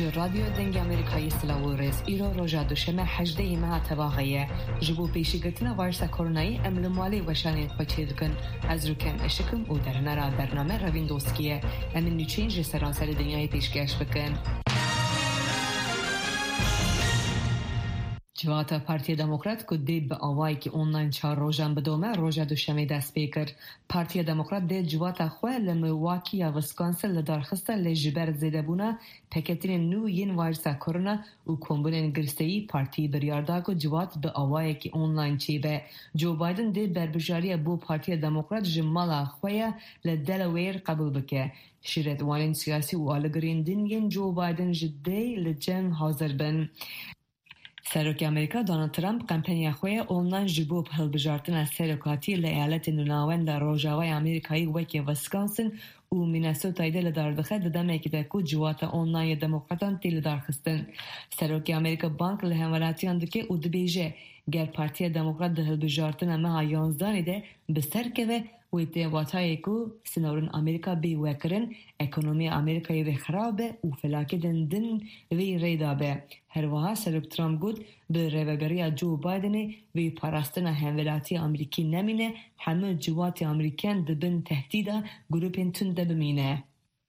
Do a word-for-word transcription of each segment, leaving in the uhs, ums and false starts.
رادیو دنگ امریکایی سلاورز ایرو روژا دوشمه هجده ماه تواغیه جبو پیشی گرتنا وارسا کرونایی املموالی وشانی خوچه دکن از روکن اشکم او در نرا برنامه روین دوستکیه امن نیچین جسران سر دنیای پیشگشت بکن. جواتا پارتی دموکرات کو دی به آوایی که آنلاین چهار روزان بدومه روزا دوشنبه دست پیکر. پارتی دموکرات دی جواتا خواه لمواکی یا ویسکانسن لدارخسته لجبر زیده بونا پکتین نو ین وایرسا کرونا و کمبونین گرستهی پارتی بریارده کو جوات به آوایی که آنلاین چی به. جو بایدن دی بربجاری بو پارتی دموکرات جمالا خواه لدلویر قبول بکه. شیرت وانین سیاسی و آلگرین دین جو بایدن جدی لجم حاضر بن. سروک امریکا دونالد ترامپ کمپانی خوی آنلاین جبوب هلبجارتن سرکاتی لایالت نوناوند روجاوای امریکایی وکی ویسکانسن و مینسوتا ایدل داردخه ددمه که دکو جوات آنلاین دموکراتان تیل دارخستن. سروک امریکا بانک لهمولاتیان دکه او دبیجه گر پارتی دموکرات ده هلبجارتن مها یانزدانی ده بستر که و اتواتایی که سنورن امریکا بی وکرن اکونومی امریکایی و خرابه و فلاکه دندن وی ریدابه. هر وها سروک ترامپ گود به روگری جو بایدنی وی پاراستن همولاتی امریکی نمینه همه جوات امریکان دبن تهدیده گروپین تنده بمینه.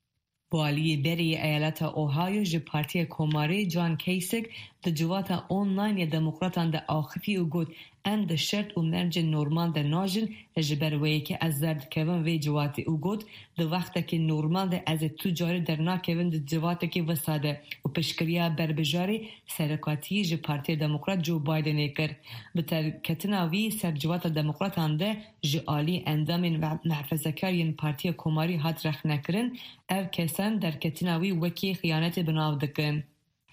والی بری ایالت اوهایو جه پارتی کوماری جان کیسک ده جوات آنلاین دموکراتان ده آخفی و گود اند شرط و مرج نورمال ده ناجن جبر وی که از زرد کون وی جوات او گود ده وقت که نورمال ده از تجاری در نا کون ده جوات که وساده و پشکریا بربجاری سرکاتی جه پارتی دموکرات جو بایدن کر. بتر کتناوی سر جوات دموکراتان ده جه آلی اندامین و محفظکارین پارتی کوماری هات رخ نکرن او کسان در کتناوی وکی خیانت بناو دکن.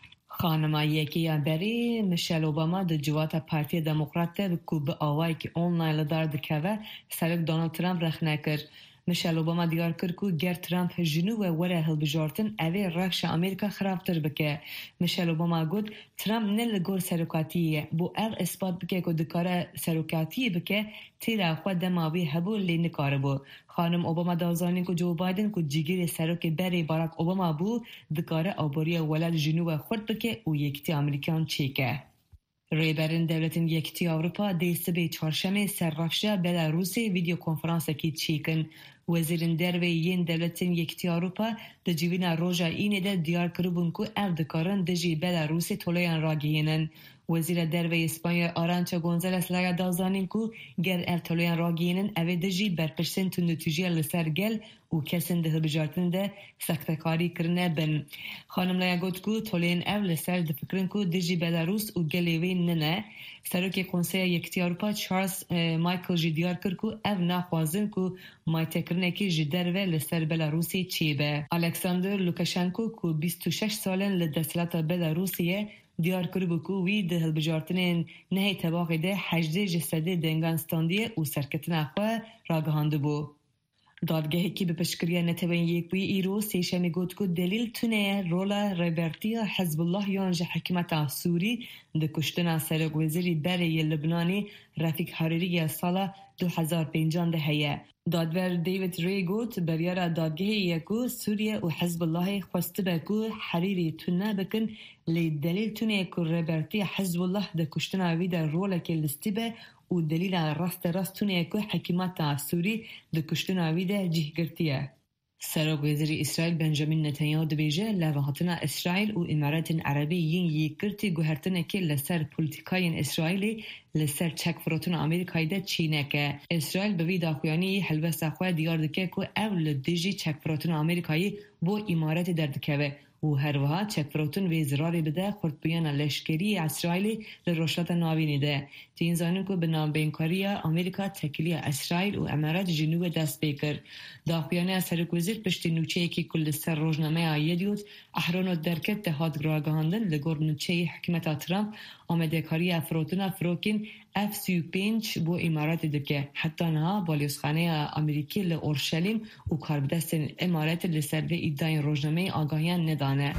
خانما یکی یا بری میشل اوباما د جواتا پارتی دموکرات بکو به آوائی که آنلاین لدار دکوه سرک دونالد ترامپ رخ نکر. میشل اوباما دیار کرد که گر ترامپ جنو و وره هل بجارتن اوی رخش امریکا خرابتر بکه. میشل اوباما گود ترامپ نه لگور سرکاتیه بو ال اثبات بکه که دکاره سرکاتی بکه تیرا خود دماوی هبو لی نکاره بو. خانم اوباما دازانی که جو بایدن که جیگیر سرک بری باراک اوباما بو دکاره آبوری ولد جنو خورد بکه و یکتی امریکان چیکه. ریبرین دولتین یکتی اروپا دیست به چهارشنبه سررافشه بلاروسی ویدیو کنفرانس کی چیکن. وزیرین دروی ین دولتین یکتی اروپا د جیوینا روژا اینه ده دیار کربون که او دکارن دجی بلاروسی طولویان را گینن. وزیر دروی اسپانیا آرانچا گونزالس لگا دازانین که گر او طولویان را گینن اوی دجی برپرسن تو نتیجه لسر گل و کسین ده بجارتن ده سختکاری کرنه بن. خانم لگا گوت که طولویان او لسر ده فکرن که دجی بلاروس و گلیوی ننه. سروک کنسیه یکتی اروپا چارلز مایکل جی دیار کرد که او نخوازن که مایتکرنه که جی دروی لسر بلاروسی چی به. الکساندر لوکاشنکو که بیست و شش سالن لدستلات بلاروسیه دیار کرد که وی ده هلبجارتن نهی تباقی ده هجده جسده دنگانستاندیه و سرکتن اخواه راگهانده بو. دادگاهی که به پشکریه نتوین یک بوی ایرو سیشمی گود که دلیل تونه رولا ریبرتی حزب الله یانج حکمت سوری ده کشتن سرک وزیری بری لبنانی رفیق حریری سال دو هزار و پنج ده هیه. دادور دیوید ری گوت بریار دادگاهی یکو سوریه و حزب الله خواسته بکو حریری تونه بکن لی دلیل تونه که ریبرتی حزب الله ده کشتن اوی در رولا که لستی به و دلیل راست راست تونه که حکومت سوری د کشتن آویده جه گرتیه. سرک وزیر اسرائیل بنجامین نتانیاهو دبیجه لوحاتنا اسرائیل و امارات عربی ین یک کرتی گوهرتنه که لسر پولیتیکای اسرائیلی لسر چک فروتن آمریکایی ده چینه که اسرائیل به وی داخویانی حلوه سخواه دیار دکه که اول دیجی چک فروتن آمریکایی با امارات دردکه و هر وها چک فروتن و زراری بده خورد بیان لشکری اسرائیلی لروشات ناوینی ده. تین زانیم که به نام بینکاری آمریکا تکیلی اسرائیل و امارات جنوب دست بیکر. داخویانی از سرک وزیر پشتی نوچه که کل سر روزنامه آیدیوت احرانو درکت تهاد گراگاندن لگور نوچه حکمت ترامپ آمده کاری افروتن فروکین اف سی و پنج بو امارات دکه حتی نها بالیوسخانه امریکی لأورشلیم و کاربدست امارات لسر به ادعای روزنامه آگاهیان ندانه.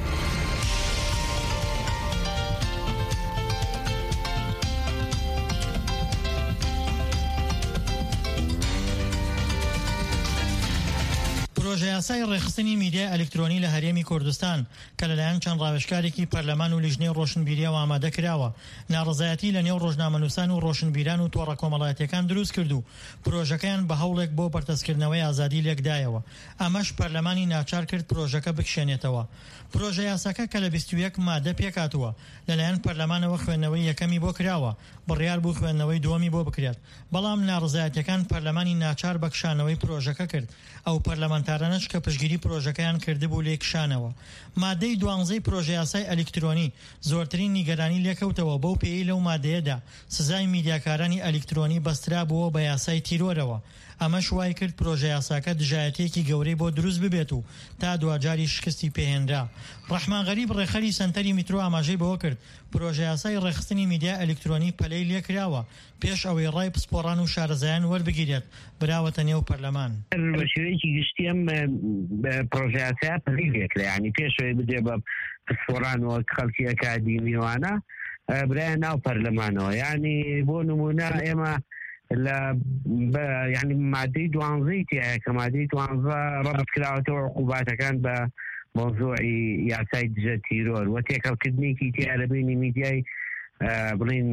پرۆژە یاسای ڕێخستنی میدیای ئەلکترۆنی لە هەرێمی کوردستان کە لەلایەن چەند ڕاوێژکارێکی پەرلەمان و لیژنەی ڕۆشنبیریەوە ئامادە کراوە ناڕزایەتی لە نێو ڕۆژنامەنووسان و ڕۆشنبیران و تۆڕە کۆمەڵایەتیەکان دروست کرد و پرۆژەکەیان بە هەوڵێک بۆ بەردەستکردنەوەی ئازادی لێکدایەوە. ئەمەش پەرلەمانی ناچار کرد پرۆژەکە بکشێنێتەوە. پرۆژە یاساکە کە لە بیست و یەک مادە پێکاتوە لەلایەن پەرلەمانەوە خوێندنەوەی یەکەمی بۆ کراوە، بڕیار بوو خوێندنەوەی دووەمی بۆ بکرێت، بەڵام ناڕزایەتیەکان پەرلەمانی ناچار بە کشانەوەی پرۆژەکە کرد. ئەو پەرلەمانتارانش کە پشگیری پرۆژەکەیان کردبوو لێ کشانەوە. مادەی دوانزەی پرۆژە یاسای ئەلکترۆنی زۆرترین نیگەرانی لێکەوتەوە بەو پێی لەو مادەیەدا سزای میدیاکارانی ئەلکترۆنی بەسترا بووە بە یاسای تیرۆرەوە. ئەمەش وای کرد پرۆژە یاساکە دژایەتێکی گەورەی بۆ دروست ببێت و تا دوجاری شکستی پێهێنرا. ڕەحمان غەریب ڕێخەری سەنتەری میترۆ ئاماژەی بەوە کرد پرۆژە یاسای ڕێخستنی میدیا ئەلکترۆنی پەلەی لێکراوە پێش ئەوەی ڕای پسپۆڕان و شارەزایان وەربگیرێت براوەتە نێو پەرلەمان. بە شێوەیەکی گشتی ئەم پرۆژە یاسا پەلەی لێکرا، یعنی پێشەوەی بدێ بە پسپۆڕان و خەڵکی ئەکادیمیوانە برایە ناو پەرلەمانەوە. یعنی بۆ نمونە ئێمە لە یعنی مادەی دوانزەی تایە کە مادەی دوانزە ڕەبط کراوەتەوە عقوباتەکان بە مۆزوعی یاسای دژە تیرۆر و تێکەڵکردنێکی تیا لە بینی میدیای بڵین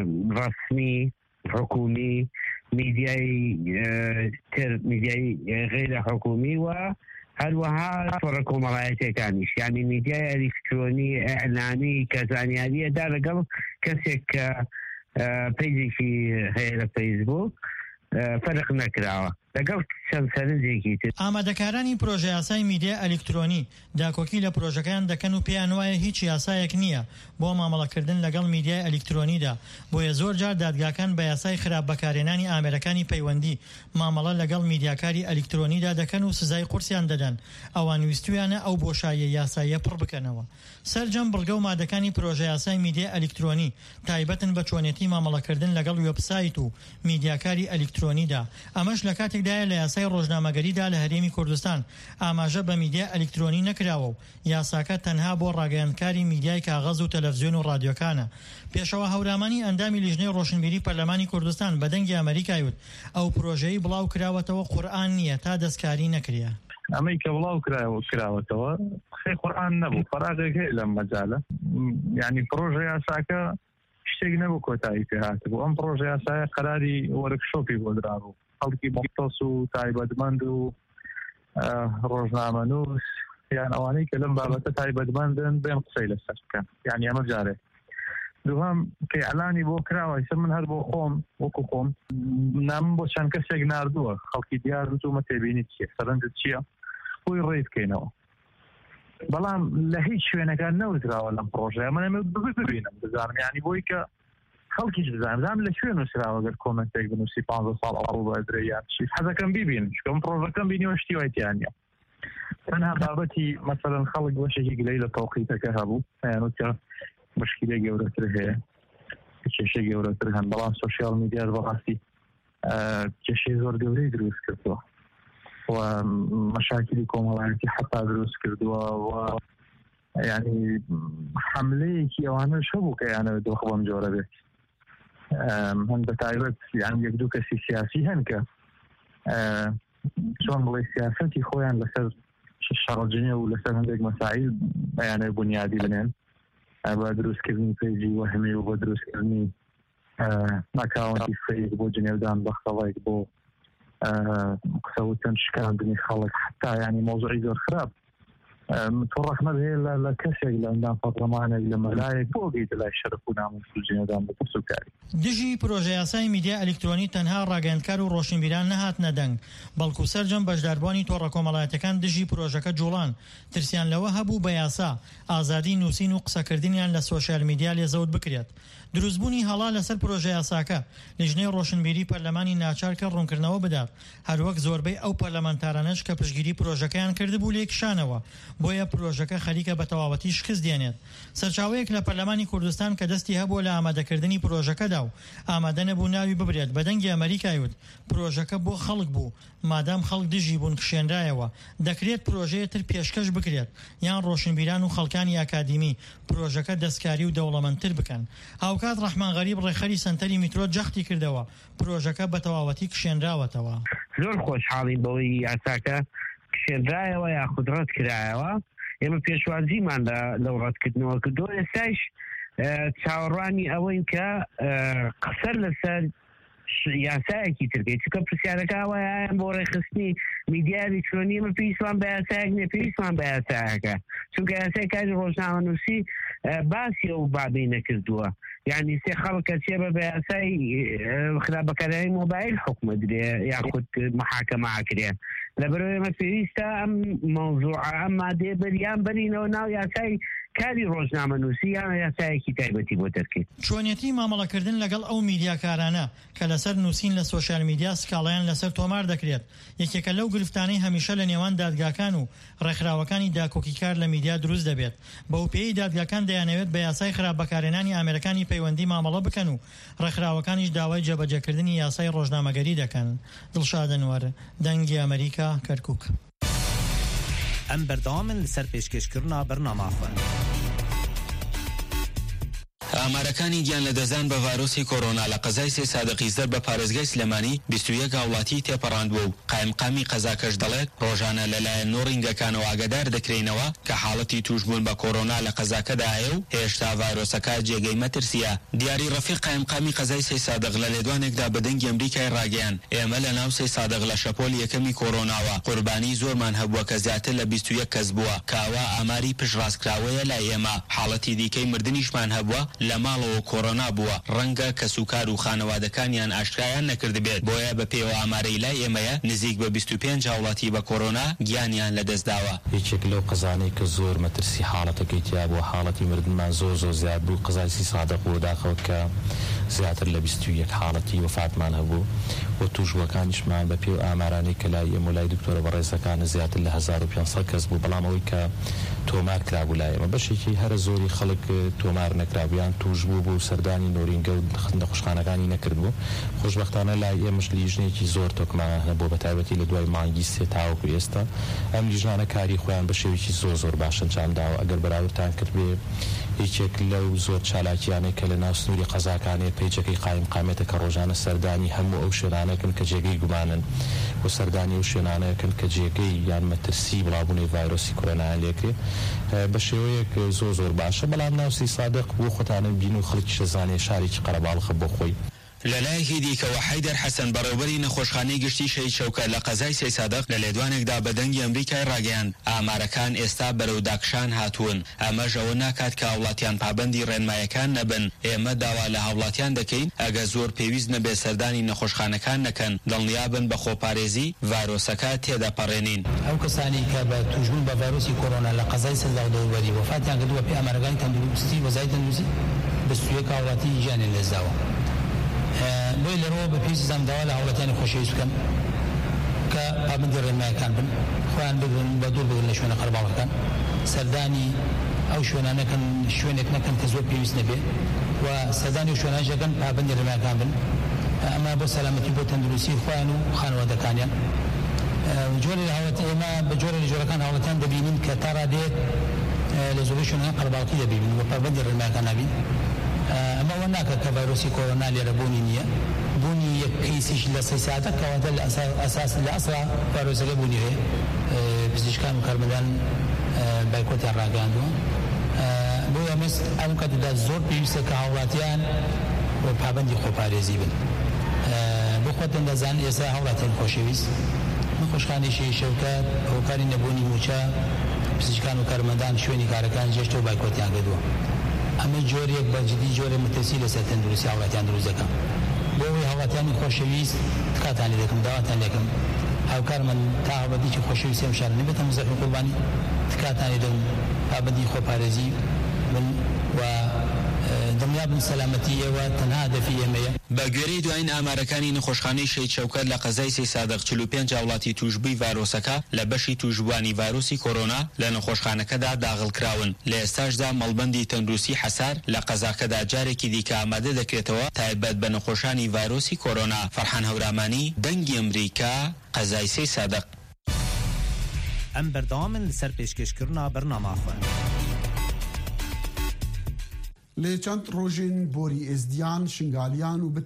ڕسمی حکومی، میدیای تر میدیای غیرە حکومی و هەروەها تۆڕە کۆمەڵایەتیەکانیش، یعنی میدیای ئەلکترۆنی ئەعلانی کە زانیاریەدا لەگەڵ کەسێک کە پیجێکی هەیە لە فەیسبوک فەرق نەکراوە لەگەڵ چەند سەرنجێکی تر. ئامادەکارانی پرۆژە یاسای میدیا ئەلکترۆنی داکۆکی لە پرۆژەکان دەکەن و پێیان وایە هیچ یاسایەک نییە بۆ مامەڵەکردن لەگەڵ میدیای ئەلکترۆنیدا، بۆیە زۆر جار دادگاکان بە یاسای خراپ بەکارهێنانی ئامێرەکانی پەیوەندی مامەڵە لەگەڵ میدیاکاری ئەلکترۆنیدا دەکەن و سزای قورسیان دەدەن ئەوان ویستویانە ئەو بۆشاییە یاساییە پڕ بکەنەوە. سەرجەم بڵگە و مادەکانی پرۆژە یاسای میدیا ئەلکترۆنی تایبەتن بە چۆنێتی مامەڵەکردن لەگەڵ وێبسایت و میدیاکاری ئەلکترۆنیدا. ئەمەش لە کاتێکدایە لە یاسای ڕۆژنامەگەریدا لە هەرێمی کوردستان ئاماژە بە میدیا ئەلکترۆنی نەکراوە و یاساکە تەنها بۆ ڕاگەیاندکاری میدیای کاغەز و تەلەڤیزیۆن و ڕادیۆکانە. پێشەوە هەورامانی ئەندامی لیژنەی ڕۆشنبیری پەرلەمانی کوردستان بە دەنگی ئەمریکای وت ئەو پرۆژەی بڵاو کراوەتەوە قورئان نییە تا دەستکاری نەکرێ. ئەمەی کە بڵاو کراوەتەوە خێ قورئان نەبوو، فەراغێک هەیە لەم مەجالە. یعنی پرۆژە یاساکە شتێک نەبوو کۆتایی پێ هاتبوو. ئەم پرۆژە یاسایە قەراری وەرکشۆپی بۆ درابوو، خەڵکی مختص و تایبەتمەند و ڕۆژنامەنووس یان ئەوانەی کە لەم بابەتە تایبەتمەندن بێن قسەی لەسەر بکەن. یعنی ئەمە جارێ دووەم کە ئەعلانی بۆ کراوە ئیسە من هەر بۆ خۆم وەکو خۆم نامم بۆ چەند کەسێک ناردووە، خەڵکی دیار بتوومە تێبینی چیە سەرنجت چییە خۆی ڕێی بکەینەوە. بەڵام لە هیچ شوێنەکان نەوتراوە لەم پرۆژەیە من ئەمە ببینم بزانم، یعنی بۆی کە خەڵکیش بزانم زانم لە شوێن نووسراوە گەر کۆمنتێک بنووسی پانزە ساڵ ئەوڕوو بەدرێ یان چی حەزەکەم بیبینم چکەم پرۆژەکەم بینیوە شتی وای تیانە. تەنها بابەتی مەسەلەن خەڵک بەشێکی گلەی لە تەوقیتەکە هەبوو یانوت کە مشکلەی گەورەتر هەیە، کێشەی گەورەتر هەن، بەڵام سۆشیال میدیاش بەڕاستی کێشەی زۆر گەورەی دروست کردووە و مەشاکلی کۆمەڵایەتی حتا دروست کردووە و یعنی حملەیەکی ئەوانەش هەبوو کە یانە دۆخ بەم جۆرە بێت. هەن بە تایبەت یان یەک دوو کەسی سیاسی هەن کە چۆن بڵێ سیاسەتی خۆیان لەسەر شەڕجنێ و لەسەر هەندێک مەسائیل بەیانەی بنیادی بنێن بە دروستکردنی پێیجی وەهمی و بۆ دروستکردنی ئەکاونتی فەیک بۆ جنێودان بە خەڵک بۆ قسەوتن شکاندنی خەڵک حتا ینی مۆزوعی زۆر خراپ. تۆ ڕەحمەت هەیە لە کەسێک لە ئەندام پەرلەمانێک لە مەلایەک بۆ گەیتە لای شەرەف و ناموس و جنێودان بە پرسوکاری. دژی پرۆژە یاسای میدیا ئەلکترۆنی تەنها ڕاگەیاندکار و ڕۆشنبیران نەهاتنە دەنگ، بەڵکو سەرجەم بەشداربوانی تۆڕە کۆمەڵایەتەکان دژی پرۆژەکە جوڵان ترسیان لەوە هەبوو بە یاسا ئازادی نووسین و قسەکردنیان لە سۆشیال میدیا لێزەوت بکرێت. دروستبوونی هەڵا لەسەر پرۆژە یاساکە لیژنەی ڕۆشنبیری پەرلەمانی ناچار کە ڕوونکردنەوە بدات، هەروەک زۆربەی ئەو پەرلەمانتارانش کە پشگیری پرۆژەکەیان کردبوو لێکشانەوە، بۆیە پرۆژەکە خەریکە بە تەواوەتی شکست دێنێت. سەرچاوەیەک لە پەرلەمانی کوردستان کە دەستی هەبووە لە ئامادەکردنی پرۆژەکەدا و ئامادە نەبوو ناوی ببرێت بە دەنگی ئەمریکای وت پرۆژەکە بۆ خەڵک بوو، مادام خەڵک دژی بوون کشێنرایەوە دەکرێت پرۆژەیەتر پێشکەش بکرێت یان ڕۆشنبیران و خەڵکانی ئاکادیمی پرۆژەکە دەستکاری و دەوڵەمەندتر بکەن. هاوکات ڕەحمان غەریب ڕێخەری سەنتەری میترۆ جەختی کردەوە پرۆژەکە بە تەواوەتی کشێنراوەتەوە. زۆر خۆشحاڵین بەوەی یاساکە پێشێنرایەوە یا خودڕەت کرایەوە ئێمە پێشوازیمان لەو ڕەتکردنەوە کردو ئێستاش چاوەڕوانی ئەوەین کە قسە لەسەر یاسایەکی ترکەی چکە پرسیارەکە وایە بۆ ڕێخستنی میدیای ئەلکترۆنی ئێمە پێویستمان بە یاسایەک نیە پێویستمان بە یاسایەکە چونکە یاسای کاری ڕۆژنامەنووسی باسی ئەو بابەی نەکردووە یعنی سێ خەڵکە چێ بە بە یاسای خراپەکارانی مۆبایل حکومە درێ یاخود محاکەمە ئاکرێ لەبەرەوەی ئێمە پێویستە ئەم مەوزوع ئەم مادێ بەریان بەرینەوە ناو یاسای کاری ڕۆژنامەنووسی یان یاسایەکی تایبەتی بۆ دەرکەین. چۆنیەتی مامەڵەکردن لەگەڵ ئەو میدیاکارانە کە لەسەر نووسین لە سۆشیال میدیا سکاڵیان لەسەر تۆمار دەکرێت یەکێکە لەو گرفتانەی هەمیشە لە نێوان دادگاکان و ڕێکخراوەکانی داکۆکیکار لە میدیا دروست دەبێت. بەو پێی دادگاکان دەیانەوێت بە یاسای خراپبەکارهێنانی ئامێرەکانی پەیوەندی مامەڵە بکەن و ڕێکخراوەکانیش داوای جێبەجێکردنی یاسای ڕۆژنامەگەری دەکەن. دڵشاد ئەنوەر، دەنگی ئەمریکا، کەرکووک. ئەم بەردەوامن لەسەر پێشکەشکردنا بەرنامە خوێن. ئامارەکانی گیان لە دەزان بە ڤایرۆسی کۆرۆنا لە قەزای سێ سادقی زەر بە پارێزگای سلێمانی بیست و یەک هاوڵاتی تێپەڕاندووە و قایمقامی قەزاکەش دەڵێت ڕۆژانە لەلایەن نۆ ڕینگەکانەوە ئاگادار دەکرێنەوە کە حاڵەتی توشبوون بە کۆرۆنا لە قەزاکەدا هەیە و هێشتا ڤایرۆسەکە جێگەی مەترسیە. دیاری ڕەفیق قایمقامی قەزای سێ سادق لە لێدوانێکدا بە دەنگی ئەمریکای ڕاگەیان ئێمە لە ناو سێ سادق لە شەپۆل یەکەمی کۆرۆناوە قوربانی زۆرمان هەبووە کە زیاتر لە بیست و یەک کەس بووە کاوا ئاماری پشڕاستکراوەیە لای ئێمە حاڵەتی دیکەی مردنیشمان هەبووە لە ماڵەوە کۆرۆنا بووە ڕەنگە کە سوکار و خانەوادەکانیان ئاشترایان نەکرد بێت بۆیە بە پێوە ئامارەی لای ئێمەیە نزیک بە بیست و پێنج هاوڵاتی بە کۆرۆنا گیانیان لەدەستداوە. یەکێک لەو قەزانەی کە زۆر مەترسی حاڵەتەکەی تیا بووە حاڵەتی مردنمان زۆر زۆر زیاد بوو قەزای سی سادق بۆ داخەوت کە زیاتر لە بیست و یەک حاڵەتی وفاتمان هەبوو و توشبووەکانیشمان بە پێو ئامارانەی کە لای ئێمە لای دکتۆرە بەڕێزەکانە زیاتر لە هەزار و پێنج سەد کەس بوو بەڵام ئەوەی کە تۆمار کرابوو لای ئێمە بەشێکی هەرە زۆری خەڵک تۆمار نەکرابوویان توشبوو بوو سەردانی نۆرینگە و نەخۆشخانەکانی نەکرد بوو. خۆشبەختانە لای ئێمەش لیژنێکی زۆر تۆکمان هەبوو بە تایبەتی لە دوای مانگی سێ تاوەکو ئێستا ئەم لیژنانە کاری خۆیان بە شێوێکی زۆر زۆر باش ئەنجامداوە. ئەگەر بەراوردتان کرد بێ یەکێک لەو زۆر چالاکیانەی کە لە ناو سنووری قەزاکانێ پەیجەکەی قایم قامێتە کە ڕۆژانە سەردانی هەموو ئەو شوێنانەکەن کە جێگەی گومانن و سەردانی ئەو شوێنانەکەن کە جێگەی یان مەترسی بڵاوبوونەی ڤایرۆسی کۆرۆنایان لێکرێ بە شێوەیەک زۆر زۆر باشە. بەڵام ناو سی سادق بۆ خۆتانە بین و خەڵکیشە زانێ شارێکی قەرەباڵخە بۆ خۆی. لەلایەکی دیکەوە حەیدەر حەسەن بەڕێوەبەری نەخۆشخانەی گشتی شەهید شەوکەت لە قەزای سێ سادق لە لێدوانێکدا بە دەنگی ئەمریکای ڕاگەیاند ئامارەکان ئێستا بەرەو داکشان هاتوون ئەمەش ئەوە ناکات کە هاوڵاتیان پابەندی ڕێنمایەکان نەبن. ئێمە داوا لە هاوڵاتیان دەکەین ئەگە زۆر پێویست نەبێ سەردانی نەخۆشخانەکان نەکەن دڵنیابن بە خۆپارێزی ڤایرۆسەکە تێدەپەڕێنین. ئەو کەسانی کە بە توشبوون بە ڤایرۆسی کۆرۆنا لە قەزای سەرداو دەوروبەری وفاتیان کردووە پێی ئامارەکانی تەندروستی وەزارەتی تەندروستی بیست و یەک هاوڵاتی ژیانیان لێزداوە. بۆی لەرەوە بە پێویستی زەمداوا لە هاوڵاتیانی خۆشەویست بکەن کە پابەندی ڕێنمایەکان بن خۆیان بگرن بە دوور بگرن لە شوێنە قەرەباڵغەکان سەردانی ئەو شوێنانەکەن شوێنێک نەکەن کە زۆر پێویست نەبێ و سەردانی ئەو شوێنانەکەن پابەندی ڕێنمایەکان بن ئەمە بۆ سەلامەتی بۆ تەندروستی خۆیان و خانەوادەکانیان. جۆرە لە هاوڵاتی ئێمە بە جۆرە لە جۆرەکان هاوڵاتیان دەبینین کە تا ڕادێت لە زۆربەی شوێنەکان قەرەباڵغی دەبینین و پابەندی ڕێنمایەکان نابین. ئەمە وە ناکات کە ڤایرۆسی کۆرۆنا لێرە بوونی نییە بوونی یەک کەیسیش لە سەی سادە کەواتە لە ئەساس لە ئەسڵا ڤایرۆسەکە بوونی هەیە پزیشکان و کارمەندان بایکۆتیان ڕاگەاندووە. بۆ ئەمەس ئەم کاتەدا زۆر پێویستە کە هاوڵاتیان بۆ پابەندی خۆپارێزی بن. بۆ خۆتان دەزانن ئێستا هاوڵاتیان خۆشەویست نەخۆشخانەی شەهید شەوکەت هۆکاری نەبوونی موچە پزیشکان و کارمەندان شوێنی کارەکان جێشتە و بایکۆتیان کردووە. ئەمە جۆرێک بەجددی جۆرە مەترسی لەسەر تەندروستی هاوڵاتیان دروست دەکەم. بۆ ئەوەی هاوڵاتیانی خۆشەویست تکاتانی دەکەم داواتان لێکم هاوکار من تا هاوڵاتیکی خۆشەویستی ئەم شارە نەبێتە مزەحمی قوربانی تکاتانی دەم پابەندی خۆپارێزی من و دڵنیابن سەلامەتی ئێوە تەنها هەدەفی ئێمەیە. بە گوێرەی دوایین ئامارەکانی نەخۆشخانەی شەهید شەوکەت لە قەزای سێ سادق چل و پێنج هاوڵاتی توشبووی ڤایرۆسەکە لە بەشی توشبووانی ڤایرۆسی کۆرۆنا لە نەخۆشخانەکەدا داغڵکراون. لە ئێستاشدا مەڵبەندی تەندروستی حەسار لە قەزاکەدا جارێکی دیکە ئامادە دەکرێتەوە تایبەت بە نەخۆشانی ڤایرۆسی کۆرۆنا. فەرحان هەورامانی، دەنگی ئەمریکا، قەزای سێ سادق. ئەم بەردەوامن لەسەر پێشکەشکردنا بەرنامە خوێن. لێ چەند ڕۆژین بۆری ئێزدیان شنگالیان و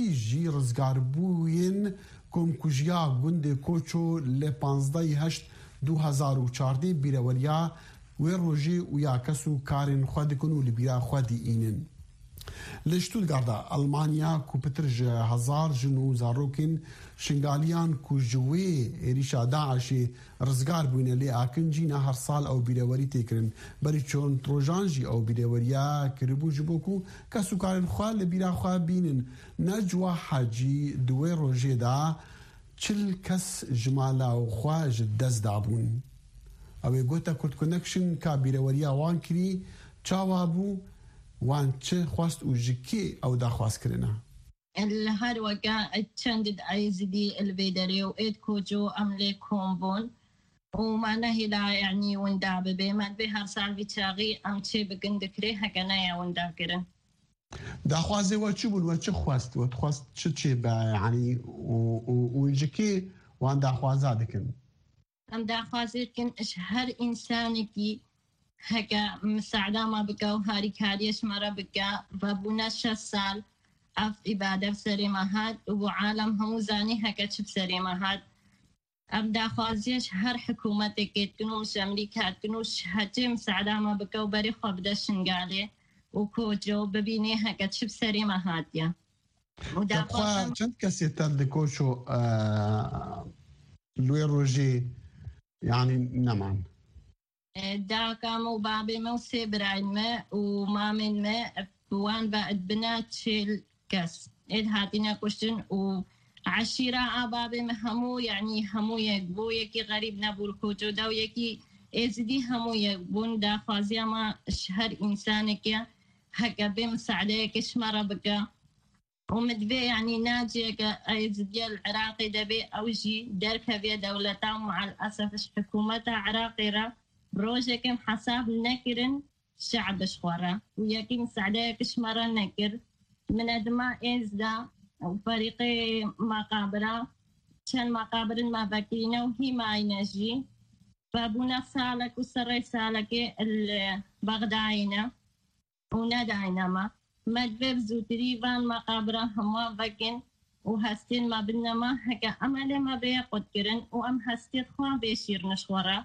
بەتایبەتیژی ڕزگاربووین کۆمکوژیا گوندێ کۆچۆ لە پانزدەی هەشت دو هزار و چواردە بیرەوەریا وێ ڕۆژێ و یا کەس و کارên xwe dikin û li bîra xwe dîînin. Li Stuttgartda Almanya ku pitir ji hezar jin û zarokên şingaliyan ku ji wê êrîşa Daişê rizgar bûne lê akin cîna her sal ew bîrewerî têkirin. Berî çon rojan jî ew bîreweriya kiribû ji bo ku kes û karên xwe li bîra xwe bînin. Necwa Hecî di wê rojê de çil kes ji mala xwe ji dest dabûn. Ew ê gote Kurd Connection ka bîreweriya wan kirî çawa bû وان چه خواست و جکی او دا خواست کرنا هر وقت چند عايزدي الفيدري وإيد كوجو أملي كومبون وما نهي لا يعني وندا ببي ما بهر سال بيتاغي أم شي بقندكري هكنا يا وندا كرن دا خوازي وچبون وچ خواست و خواست چه چه يعني و جکی وان دا خوازا دكن أم دا خوازي كن هر إنسانكي هكا مساعدة ما بقى وهاري كاريش مرة بقى بابونا شا سال أف إبادة بسري مهاد وعالم همو زاني هكا شب سري مهاد أبدا خوازيش هر حكومتك كنو مش أمريكا كنو هاتي مساعدة ما بقى وبري خبدا شنقالي وكوجو ببيني هكا شب سري مهاد يا تبقى چند كسي تد كوشو لوي روجي يعني نمان دا كامو بابي موسي براين ما وما من ما بوان بعد بنات شيل كاس إد هاتينا كوشتن وعشيرة عبابي همو يعني همو يقبو يكي غريب نبو الكوتو دا ويكي إزدي همو يقبون دا خوازيا ما شهر إنسانك هكا بمساعدة كشمرة بكا ومدبي يعني ناجيك إزدي العراقي دبي أوجي دارك في دولتا مع الأسف حكومتها عراقي بروجكم حساب نكرن شعب شخورة وياكي مساعدة كشمرة نكر من أدماء إزدا وفريقي مقابرة كان مقابر ما فاكرين وهي ما ينجي بابونا سالك وسري سالك البغداينا ونداينا ما مدبب زوتري فان مقابرة هما فاكين وهستين ما بنا ما هكا أمالي ما بيقود كرن وأم هستين خوان بيشير نشورة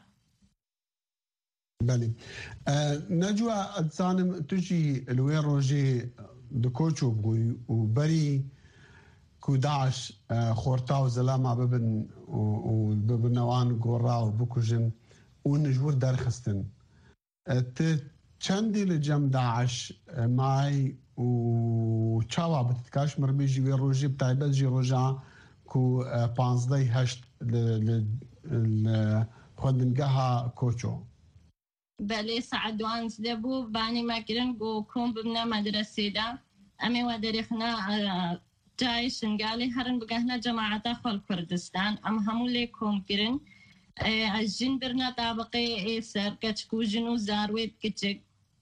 بله نجوا اتزانم تجي الوين روجي دكوچو بوي وبري كو داعش خورتا وزلاما ببن وببنوان قورا وبكوجن ونجور درخستن چندی لجم داعش ماي وچاوا بتتكاش مرميجي وين روجي بتايبت جي روجا كو بانزدي هشت خودنقاها كوچو بله سعدوان زدبو باني ماكرن قو كون ببنا مدرسي دا أمي ودريخنا جاي شنقالي هرن بقهنا جماعة خال كردستان أم همو لي كون كرن الجن برنا طابقي سر كتشكو جنو زارويت كتشك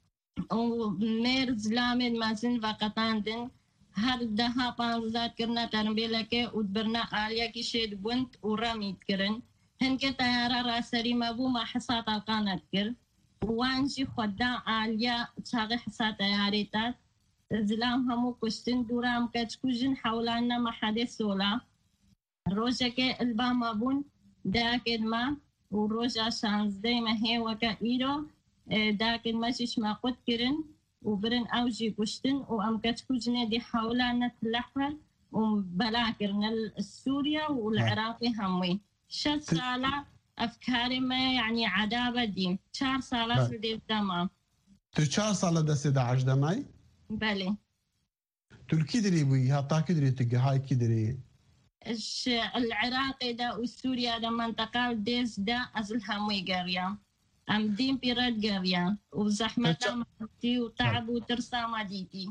ومير زلامين مازن فقطان دن هر دها بانزات كرنا تنبيلكي ودبرنا آليا كي شيد بنت وراميت كرن هنك تيارا راسري مابو ما حصات القانات كر وانجي خدا آليا تشاغي حصات تياريتات زلام همو كشتن دورام كتشكوجن حولانا ما حدي سولا روجا كي البا مابون داكد ما وروجا شانز دي ما هي وكا إيرو داكد ما شيش ما قد كرن وبرن أوجي كشتن وأم كتشكوجن دي حولانا تلحفل وبلاكرن السوريا والعراقي هموي شت سالة أفكاري ما يعني عدابة دي شهر سالة سلدي الدمام تشار سالة دسي داعش دماي؟ بله تركي دري بي هاتا كدري تقى هاي كدري الش العراقي دا والسوريا دا منطقة ديز دا أزل هموي قرية أم دين بيرد قرية وزحمة مهدي وتعب وترسى مديتي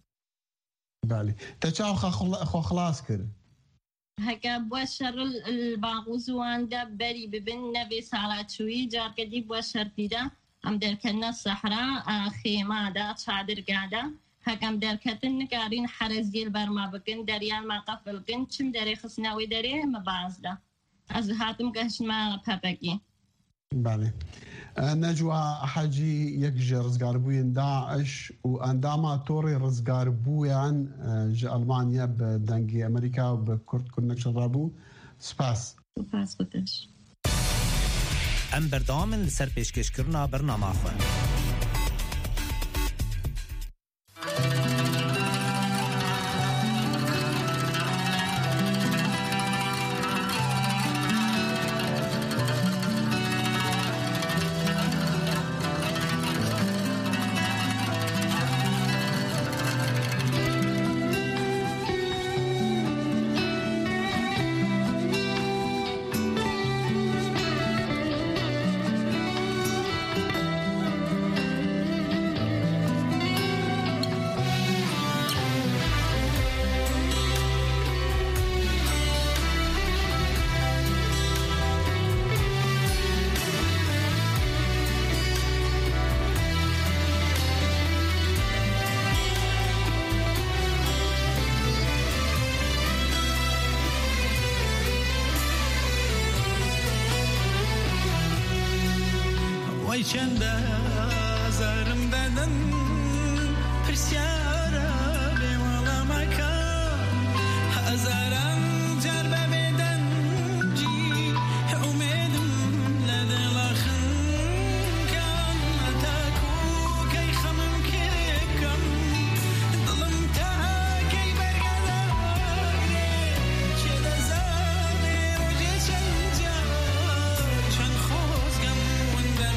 بالي تشاو خو خلاص كده هكا بوشر الباغوزوان دا بري ببن نبي سالات شوي جار كدي بوشر تيدا ام دركنا الصحراء خيمة دا شادر قادا هكام دركتن نكارين حرزي البرما بكن دريان ما قفل كن چم دري خسناوي دري مباز دا از هاتم كهش ما بابكي بالي نجوا حاجي يكجي رزقاربوين داعش وانداما توري رزقاربوين جي ألمانيا بدنجي أمريكا وبكورد كونكشن رابو سباس سباس بتش ام بردامن لسر پیشکشکرنا برنامه خواه. چنده زارم دادن پرسیاره به والا مکان هزاران جربه بدن جی امیدم لدل آخن کن تاکو کی خمم کی کم دلم تا کی برگرداره چه دزانه روزی چنجا چند خوزگم ونده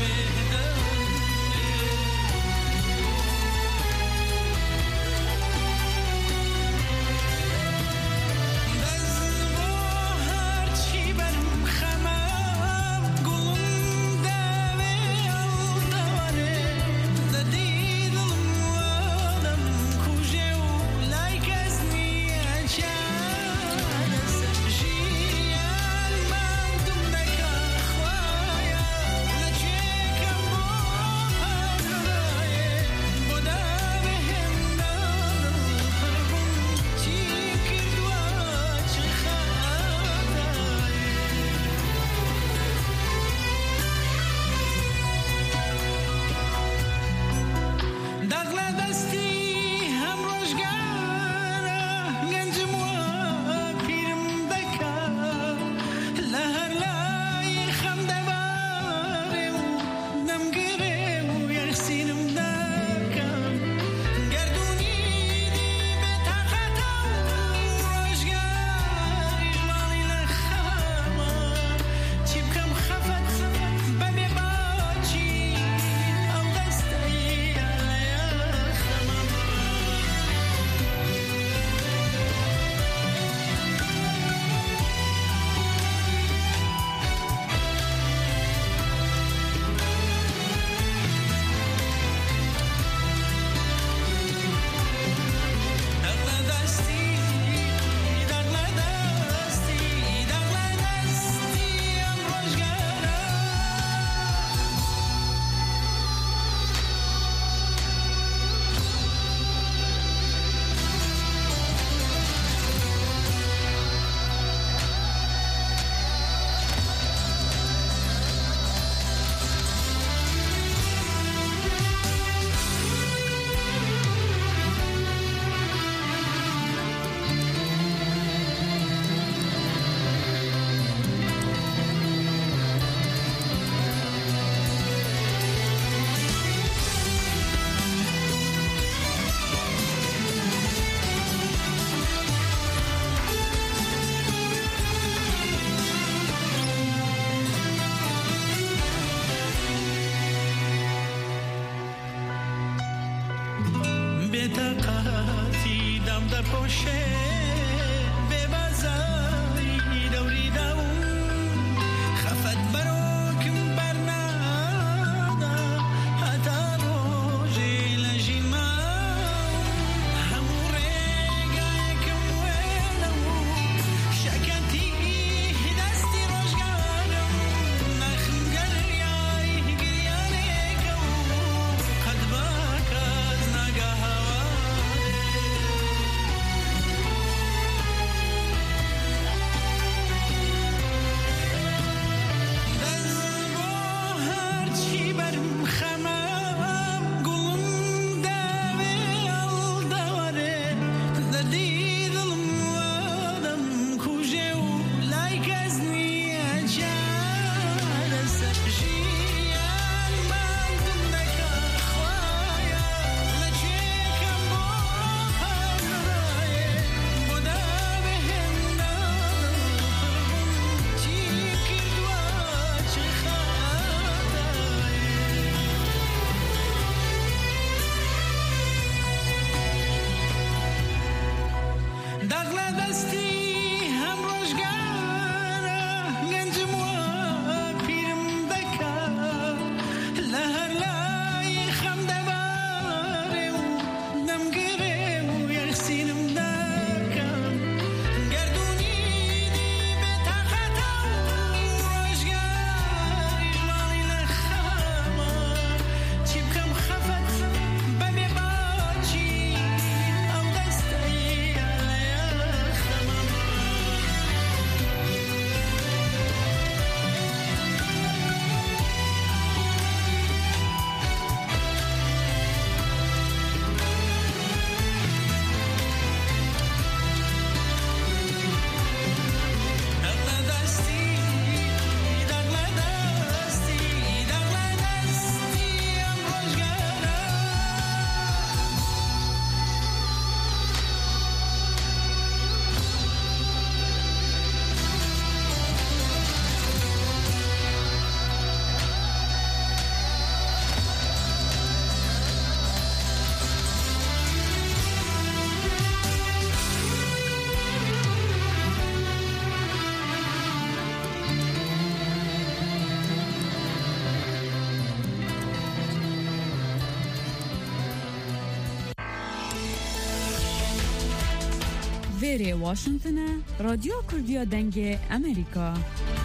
ویری واشنطن رادیو کردیا دنگ امریکا.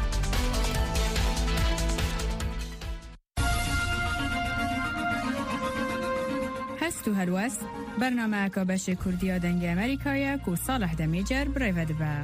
هستو هلوست برنامه که بشه کردیا دنگ امریکایی که صالح دمیجر برایود با.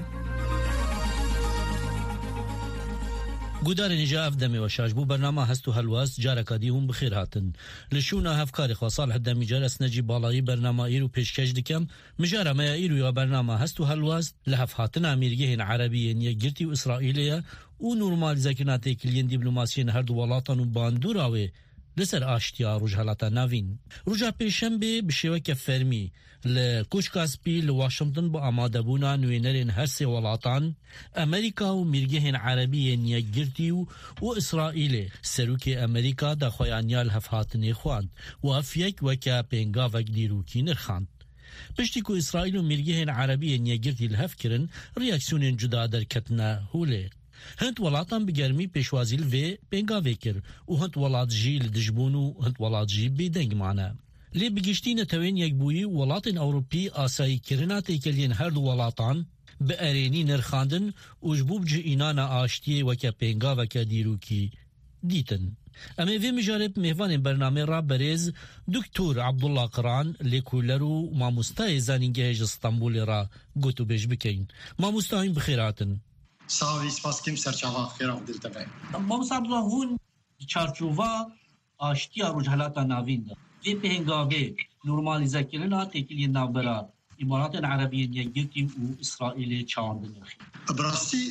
گودار نجا اف دمی و شاجبو برنامه هستو هلواست جارکادی هم بخیر هاتن لشونا هفکاری خواه صالح دمی جارس نجی بالایی برنامه ایرو پیشکش دکم مجارم ایرو یا برنامه هستو هلواست لحف هاتن امیرگهین عربیین یک گرتی و اسرائیلیه و نورمالیزه کناته کلین دیپلوماسیین هر دو ولاتان و باندوراوه لسر آشتیا روجهالاتا ناوین روجا پیشنبه بشوک فرمی لکوش کاسپی لواشنطن با آماده بونا نوینرین هر سی ولاتان امریکا و میرگهین عربیین یک گرتی و, و اسرائیل سروک امریکا دا خویانیال هفهاتنی خواند و افیک وکا پینگا وک دیروکی نرخاند. پشتی که اسرائیل و میرگهین عربیین یک گرتی الهف کرن ریاکسیون جدا در کتنا هوله. هند ولاتان بگرمی پیشوازیل و پنگاوی کر و هند ولات جیل دجبون و هند ولات جی بیدنگ معنا. لی بگشتی نتوین یک بویی ولاتن اوروپی آسایی کرنات ایکلین هر دو ولاتان به ارینی نرخاندن و جبوب جه اینان آشتی وکا پنگا وکا دیروکی دیتن. اما وی مجارب مهوان برنامه را بریز دکتور عبدالله قران لیکولر و ماموستای زانینگه استانبول را گوتو بش بکین. ماموستاین بخیراتن. ساوی سپاس کم سرچاوا خیرام دلتا بای. ماموس عبدالله هون چارچووا آشتیا روجهالاتا ناوین ده. وی پهنگاوه نورمالیزه کلنا تکیلی نابرا امارات عربیه یگیتیم و اسرائیل چاندن رخی. براستی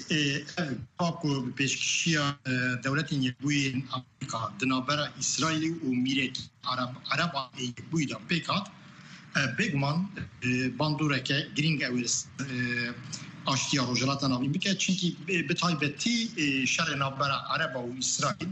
پاکو پیشکشیا دولت یکبوی امریکا دنابرا اسرائیل و میرک عرب عرب یکبوی دا پیکات بگمان باندوره که گرینگ اویرس آشتیا روجهالاتا ناوین بکه چونکی به تایبتی شر نابرا عرب و اسرائیل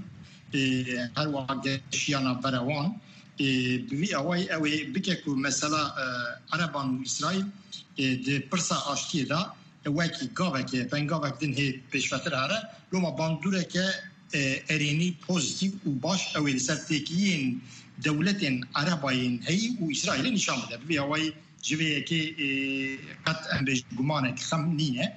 هر وقت شیا نابرا وان بوی اوای اوی بکه که مثلا عربان و اسرائیل ده پرسا آشتی دا وکی گاوه که پنگاوه دن هی پیشفتر هره لما باندوره که ارینی پوزیتیو و باش اوی لسر تکیین دولت عرباین هی و اسرائیل نشان بده بوی اوای جوه که قد ام بیش گمانه که خم نینه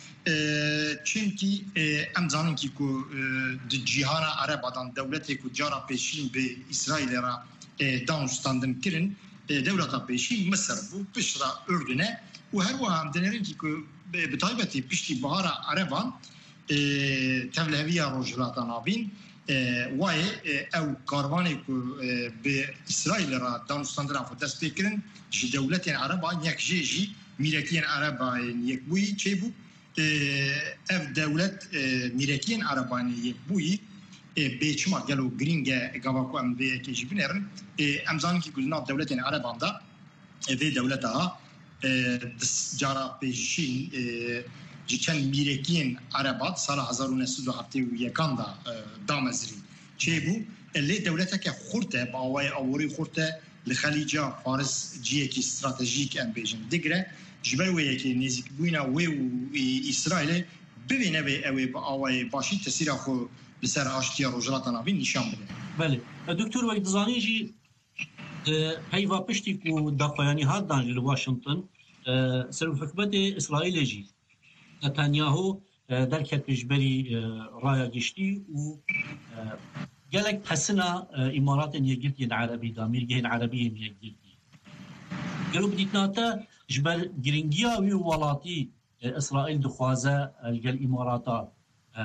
چونکی ام زانن که که جیهان عرب آدان دولتی که جارا پیشین به اسرائیل را دانستاندن کرن دولتا پیشین مصر بو پشرا اردنه و هر و هم دنرین که به طایبتی پشتی بهار عربان تولهوی روجهالاتا ناوین وای او کاروانی که به اسرائیل را دانستاندن را دست بکرن جی دولت عربان یک جی جی میرکین عربان یک بوی چه بو اف دولت میرکین عربان یک بوی بیچما گلو گرینگ گاواکو ام وی کیجی بنرن امزان کی گلنا دولت عربان دا وی دولتها جارا پیشین جکن میرکین عربات سال هزار و نهصد و هفتاد و یک دا دامزری چه بو اللي دولتك خورته باوای اوری خورته لخلیجا فارس جیه کی استراتژیک ام بیجن دیگره جبروی که نزدیک بوینا و اسرائیل ببینه به اوی باوای باشی تاثیر خو بسر آشتیا روجهالاتا ناوین نشان بده. بله دکتر وقت زانی جی هیوا پشتی کو دخوانی هات دانجل واشنطن سر حکومت اسرائیل جی نتانیاهو در کتجبری رایا گشتی و گلک حسنا امارات یگیتی عربی دا میرگهین عربی یگیتی گلو بدیتناتا جبر گرینگیا وی ولاتی اسرائیل دخوازه الجل اماراتا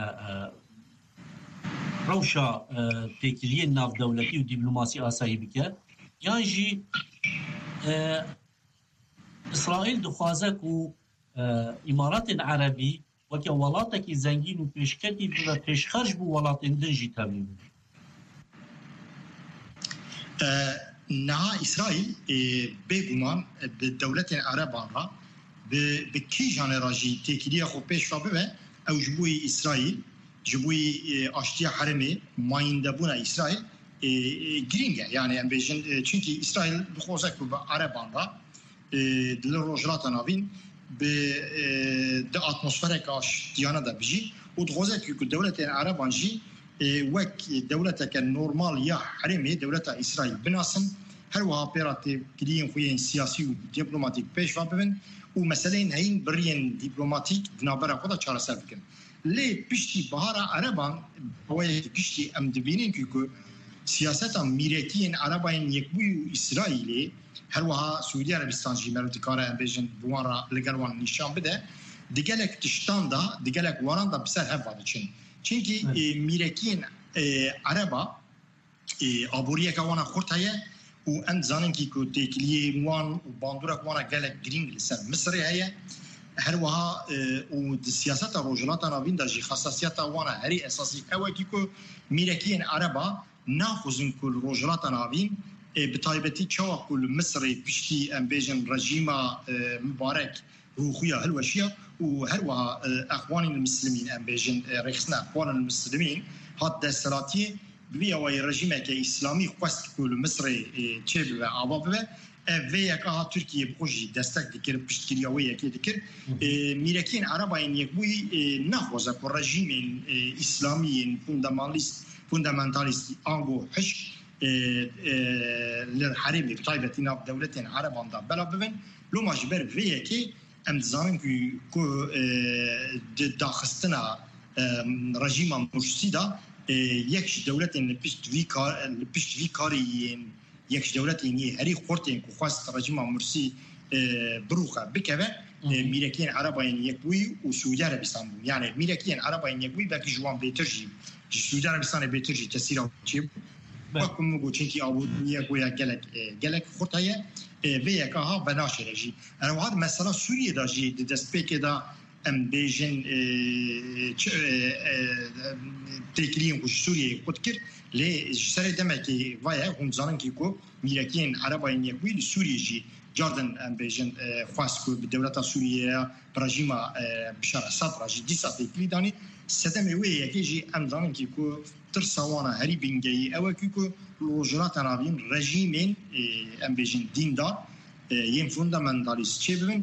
روشا تکلیه ناف دولتی و دیپلوماسی آسایی بکه یان جی اسرائیل دخوازه کو امارات عربی وکه ولاتا کی زنگین و پیشکتی و پیشخرج بو ولات اندنجی تبلیغ نه اسرائیل بگمان به دولت عربان را به کی جان راجی تکلیه خو پیش را ببه او جبوی اسرائیل جبوی آشتی حرمه ماینده بونا اسرائیل گرینگه یعنی ام بیشن چونکی اسرائیل بخوزه که به عربان را دل روجهالاتا ناوین به د اتمسفر که آشتیانه دا بجی و دخوزه که دولت عربان جی وک دولت که نورمال یا حرمه دولت اسرائیل بناسن هر وها بيراتي كلين خوين سياسي ودبلوماتيك بيش وابن ومسألين هين برين دبلوماتيك دنابرا خدا چارة سر بكن لي بشتي بهارا عربان هواي بشتي ام دبينين كيكو سياسة ميريكين عربين يكبوي إسرائيلي هر وها سعودي عربستان جيمرو دكارة بيجن بوارا لقروان نشان بده دقالك تشتان دا دقالك واران دا بسر هفاده چين چونكي ميريكين عربا آبوريه كوانا خورت هيا و ام زانن كي كو تيكليه وان و باندورا كوانا قالك جرين لسر مصري هيا هر وها و السياسات الرجلات نابين دا جي خاصيات وانا هري اساسي اوا كي كو ميريكين عربا ناخذن كل رجلات نابين بطايبتي تشوا كل مصري بشتي ام بيجن رجيمه مبارك روخيا هلوشيا وهروها اخوان المسلمين ام بيجن رخصنا اخوان المسلمين هاد دستراتي بیا و رژیم که اسلامی خواست کل مصر چه به آباب به و که ها ترکیه بخوشی دستک دکر پشتگیریه که دکر میرکین عربین یک بوی نخوزه که رژیم اسلامی فوندامنتالیست فوندامنتالیستی آنگو حش للحریم بطایبتی ناب دولت عربان دا بلا ببن لو ماجبر و که ام زانن که داخستنا رژیم مرشدی دا یکش دولتین لپشت وی کار لپشت وی کاری یکش دولتین یه هری خورتین که خواست رژیم مرسی بروخه بکوه میرکین عربین یکوی و سعودی عربستان بود یعنی میرکین عربین یکوی باقی جوان بهترجی سعودی عربستان بهترجی تسیرا چی باکم مگو چنکی آبود یکویا گلک گلک خورتایه و یکها بناش رژی انا وهذا مثلا سوریه داجی دست پیک دا ام بیجن تکلیم خوش سوریه خود کرد لی سر دمکی وای هم زنان کی کو میرکین عربین یکوی سوریه جی جاردن ام بیجن خواست کو به دولت سوریه رژیم بشار اسد رژیم دیسا تکلی دانی سدم وی یکی جی ام زنان کی کو ترسوانا هری بینگی او کی کو لوجرات نابین رژیمین ام بیجن دیندار یم فوندامنتالیست چه ببین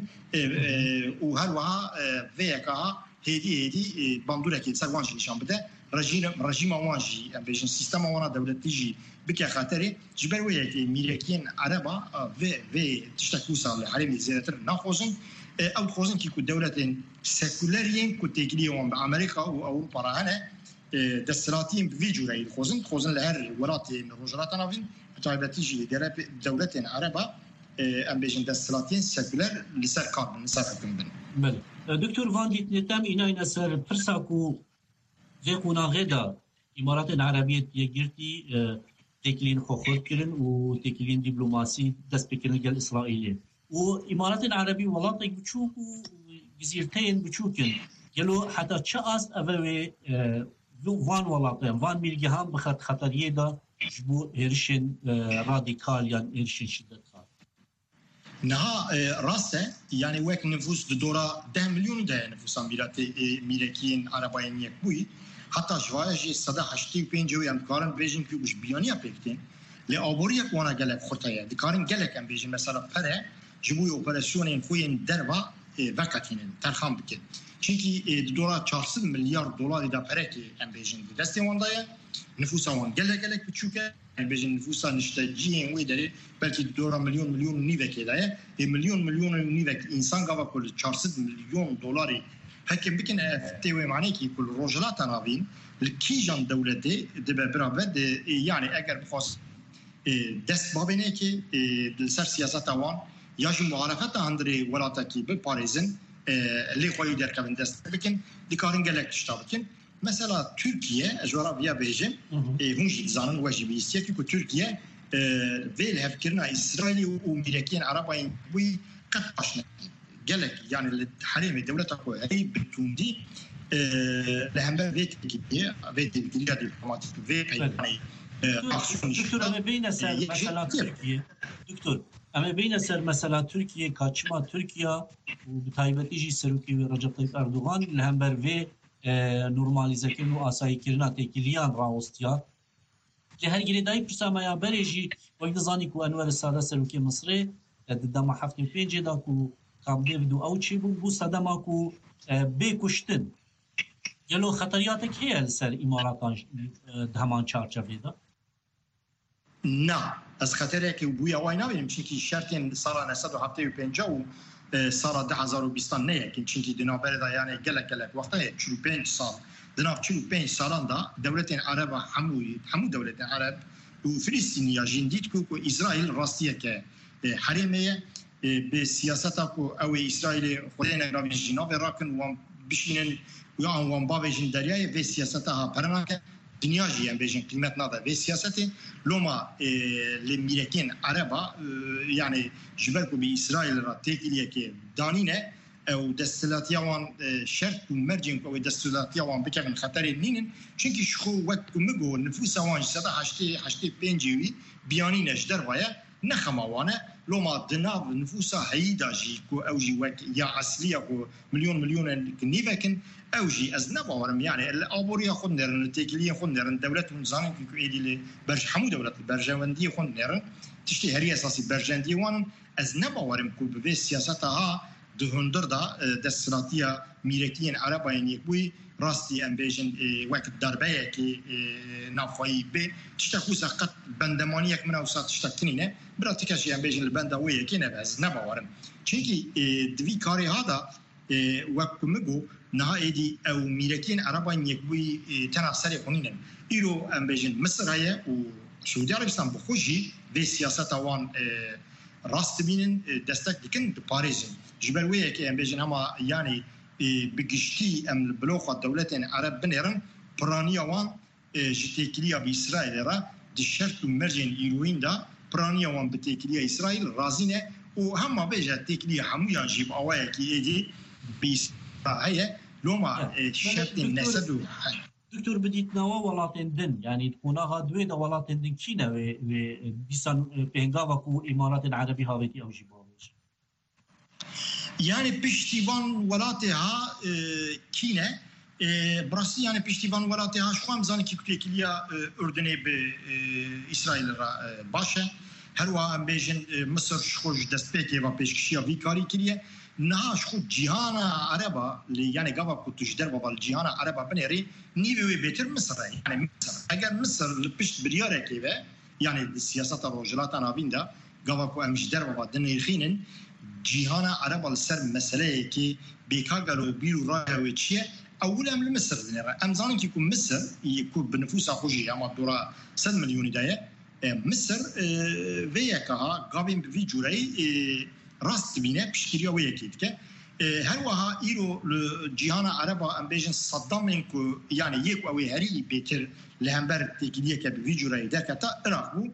و هر وها ویکا هدی هدی باندوره که سر وانجی نشان بده رژیم رژیم وانجی بیشتر سیستم وانا دولتی جی بکه خاطری جبر ویکی میرکین عربا و و تشتکوسا لحریم زیادتر نخوزن او خوزن که دولتین سکولارین که تکلیون به امریکا و اروپا راهنه دستراتیم به ویجوری خوزن خوزن لهر ولاتین روجرات نافین تایبتی جی دولتین عربا ام بیشتر دستراتین سکولار لسر کار لسر حکم بن. بله. دکتر واندیت نتام اینا این اثر پرساکو زیقونا غدا امارات العربیه یگرتی تکلین خود کردن و تکلین دیپلماسی دست بکردن گل اسرائیلی و امارات العربیه ولاتک بچوک و جزیرتین بچوکن گلو حتی چه است اوه وان ولاتیم وان میلگی هم بخاطر خطریه دا جبو هرشن رادیکال یا هرشن شدت نها راسته يعني وك نفوس دورا ده مليون ده نفوس اميرات ميركين عربين يكوي حتى جواجي صدا هشتي بينجو يم كارن بيجن كي وش بيانيا بيكتين لابوريك وانا قالك خطايا دي كارن قالك ام بيجن مثلا فرع جبوي اوبراسيون خوين دربا وقتين ترخم بكت چونكي دورا چهارصد مليار دولار دا فرق ام بيجن دستي وندايا نفوس وان قالك قالك بتشوكه بيجن نفوسا نشتاجين ويدري بلكي دورا مليون مليون نيفك كده مليون مليون نيفك انسان قبل كل چهارصد مليون دولار هكي بكن تيوي معني كي كل رجلات نابين الكيجان دولتي دبا برافد يعني اگر بخواست دست بابينه كي سر سياسات وان ياجي معرفت اندري ولاتكي بباريزن اللي خوي در كابن دست بكن ديكارن قالك تشتابكن مثلا تركيا جغرافيا بيجن هونجي زانن واجبي استيكي كو تركيا فيل هفكرنا اسرائيلي وميركين عربين وي قد اشنا قالك يعني الحريم دولتك هي بتوندي لهم بيت كي بيت الجديد دبلوماتيك في يعني دكتور اما بين سر مثلا تركيا دكتور اما بين سر مثلا تركيا كاچما تركيا وبتايبتي جي سروكي رجب طيب اردوغان لهم بر في نورمالیزه کردن و آسایی کردن تکیلیان راوستیا که هر گریدایی پرسامایا بریجی وقت زانی کو انوار ساده سروکی مصری دما هفت و پنج دا کو کامده بدو او چی بو بو صدما کو بکشتن گلو خطریات که هل سر اماراتان دهمان چارچوه دا نه از خطری که بویا وای نبینیم چونکی شرطین سال نهصد و هفتاد و پنج و سال ده هزار و بیست نه که چونکی دنابر دا یعنی گلک گلک وقتی چهل و پنج سال دناب چهل و پنج سالان دا دولت عرب همو همو دولت عرب و فلسطینیا جندید کو کو اسرائیل راستیه که حرمه به سیاست کو او اسرائیل خودی نگران جناب راکن و بشینن و آن وان باوجین دریای و سیاست ها پرناکه دنیا جیان بیشتر قیمت ناده و سیاستی لوما لمیرکین عربا یعنی جبر کو به اسرائیل را تکیلیه که دانینه او دستلاتیوان شرط و مرجین کو دستلاتیوان بکن خطری نینن چونکی شخو وقت مگو نفوس آوان جسد هشتی هشتی پنجوی بیانینش در ویا نخماوانه لوما دناب نفوسا هيدا جي كو اوجي وك يا اصليه كو مليون مليون نيفكن اوجي از نباورم يعني الابوريا خندرن تيكليه خندرن دولتهم زانن كو ايدي برج حمو دولت برجوندي خندرن تشتي هري اساسي برجندي وان از نباورم كو به سياستها دهندر دا دستراتيا ميركين عربين يكوي راستي امبيجن وقت دربيه كي نافاي به تشتكو سقط بندمانيك من اوسط تشتكنينه براتيكاش امبيجن البندويه كي نبز نباورم چونكي دوي كاري هذا وقت مگو نهايدي او ميركين عربين يكوي تنافسري قنينن ايرو امبيجن مصر هي وسعودي عربستان بخوجي في سياسه وان راست بينن دستك دكن باريس جبرويه كي امبيجن هما يعني بگشتی ام بلوخ دولتین عرب بنرن پرانیا وان جتیکلیا بإسرائیل را دشرط و مرجن ایروین دا پرانیا وان بتیکلیا اسرائیل رازینه و هم بیجا تیکلیا همویا جیب آوایا کی ایدی بإسرائیل لوما شرط نسدو دكتور بديت نوا ولاتن دن يعني تكونها دوي دا ولاتن دن كينا و ديسان بهنگاوا كو امارات العربي هاويتي او جيباوش يعني پشتیوان ولاتها کینه براستی يعني پشتیوان ولاتها شو هم زانی که کلیه اردنی به اسرائیل را باشه هر وام بیشن مصر خوش دست پیکی و پیشکشی وی کاری کلیه نه شو جهان عربا يعني قبل كنت تجدر بابا جهان عربا بنيري نيوي بيتر مصر يعني مصر اگر مصر لبشت برياره كيفه يعني السياسات الرجلات انا بيندا قبل كو امجدر بابا دنيخينن جهان عرب السر مسألة كي بيكاغلو بيرو رايو تشيه أولا من مصر دنيا أمزان كي يكون مصر يكون بنفوس أخوجي أما دورا سد مليون داية مصر ويا كها قابين بفي جوري راست بينه بشكريا ويا كيد كه هل وها إيرو الجهان عرب أم بيجن صدام إنكو يعني يكو أو هري بيتر لهمبر تكليه كبفي جوري ده كتا إراقو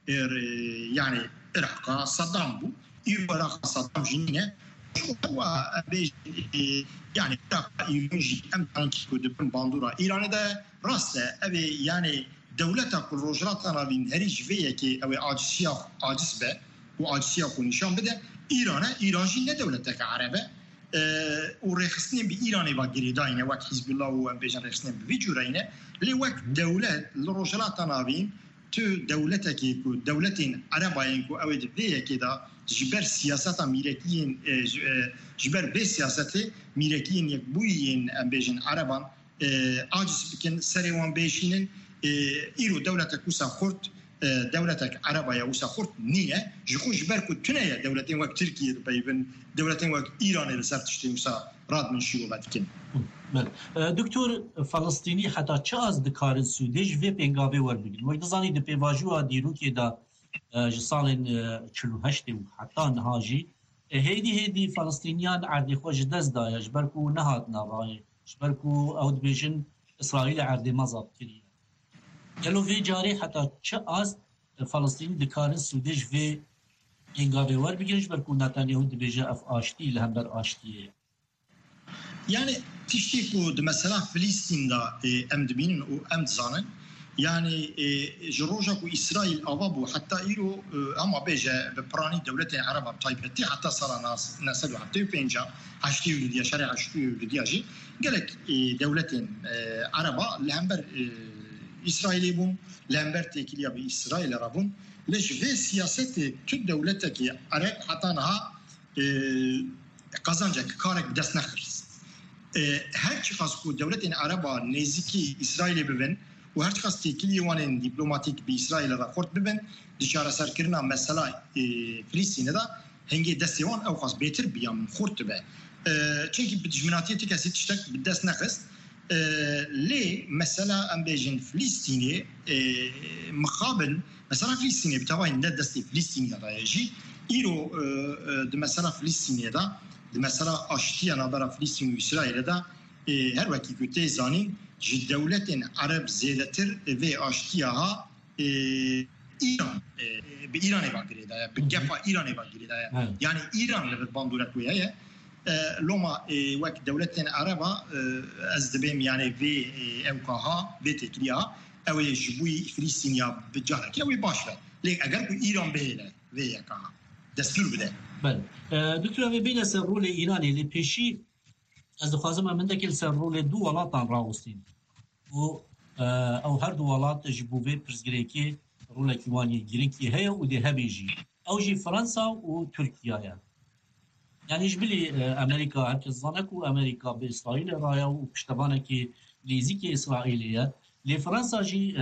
يعني إراق صدام بو إيران صدام جنينه هو بيج يعني يجي أم تانكيكو دبن باندورا إيران ده راسته أبي يعني دولتها كل رجلات أنا بين هريج فيها كي أبي عاجزية عاجز به وعاجزية كونيشان بده إيران إيران جنة دولتها كعربة أه ورخصنين بإيران باقي داينه وقت حزب الله وأم بيجن رخصنين بفيجورينه لوقت دولة الرجلات أنا بين تو دولتها كيكو دولتين عربين كو أو دفيها كده جبر سياسات ميركيين جبر بي سياسات ميركيين يكبوين أم بيجن عربان عاجز بكن سريوان بيشينن إيرو دولتك وسا خورت دولتك عربية وسا خورت نية جخو جبر كو تنية دولتين وقت تركيا بيبن دولتين وقت إيران اللي صار تشتي وسا راد من شيرو باتكن دكتور فلسطيني حتى چاز دكارن سودج في بنگاوي وربگن وقت زاني د پیواژو دیرو کې دا جسالن چهل و هشت و حتی نهاجی هیدی هیدی فلسطینیان عردی خوش دست دایا جبرکو نهاد نرای جبرکو اود بیشن اسرائیل عردی مذاب کریه یلو في جاري حتى چاز فلسطين دكارن سودج في انگاوي ور بگیرش برکو نتانیاهو دبیجه اف آشتی لهمبر آشتیه يعني تشتكوا مثلا فلسطين دا ام دبين و ام زانن يعني جروجك وإسرائيل أبابو حتى إيرو أما بيجا ببراني دولة عربة طيبتي حتى صار ناس نسلو حتى بينجا عشتي ولديا شارع عشتي ولديا جي قالك دولة عربة لهمبر إسرائيل بون لهمبر تكليا بإسرائيل رابون ليش في سياسة تد دولتك عرب حتى نها قزانجك كارك دست نخرس هر چی خاص کو دولت عربا نزدیکی اسرائیل ببین و هر قص تکلی وان دیپلماتیک به اسرائیل را خورد ببن دچار سرکرنا مسئله فلسطین دا هنگی دستیوان او خاص بهتر بیام خورد به چونکی بجمناتی تکسی تشتک بدست نخست لی مسألة ام بيجن فلسطيني مقابل مسألة فلسطينية بتوعي ند دستي فلسطينية دا يجي إيرو د مسألة فلسطينية دا د مسألة أشتيا نبرة فلسطين وإسرائيل دا هر وقت كتير زانين جد دولة عرب زيادتر في أشتياها إيران بإيران باقي دا بجفا إيران باقي دا يعني إيران اللي بتبندورك وياه لوما وقت دولتين عربة از دبیم يعني في اوكاها في تكليها او جبوي فلسطينيا بجهلك او باشله ليك اگر کو ایران بهله في اوكاها دستور بده بله دكتور ابي بين سر رول ايران اللي بيشي از خوازم من دكل سر رول دو ولاتان راوستين و او هر دو ولات جبو في برزغريكي رول كيواني جريكي هي ودي هبيجي او جي فرنسا وتركيا يعني يعني جبلي امريكا هركز ظنكو امريكا باسرائيل رايا وبشتبانك ليزيكي اسرائيليه لفرنسا جي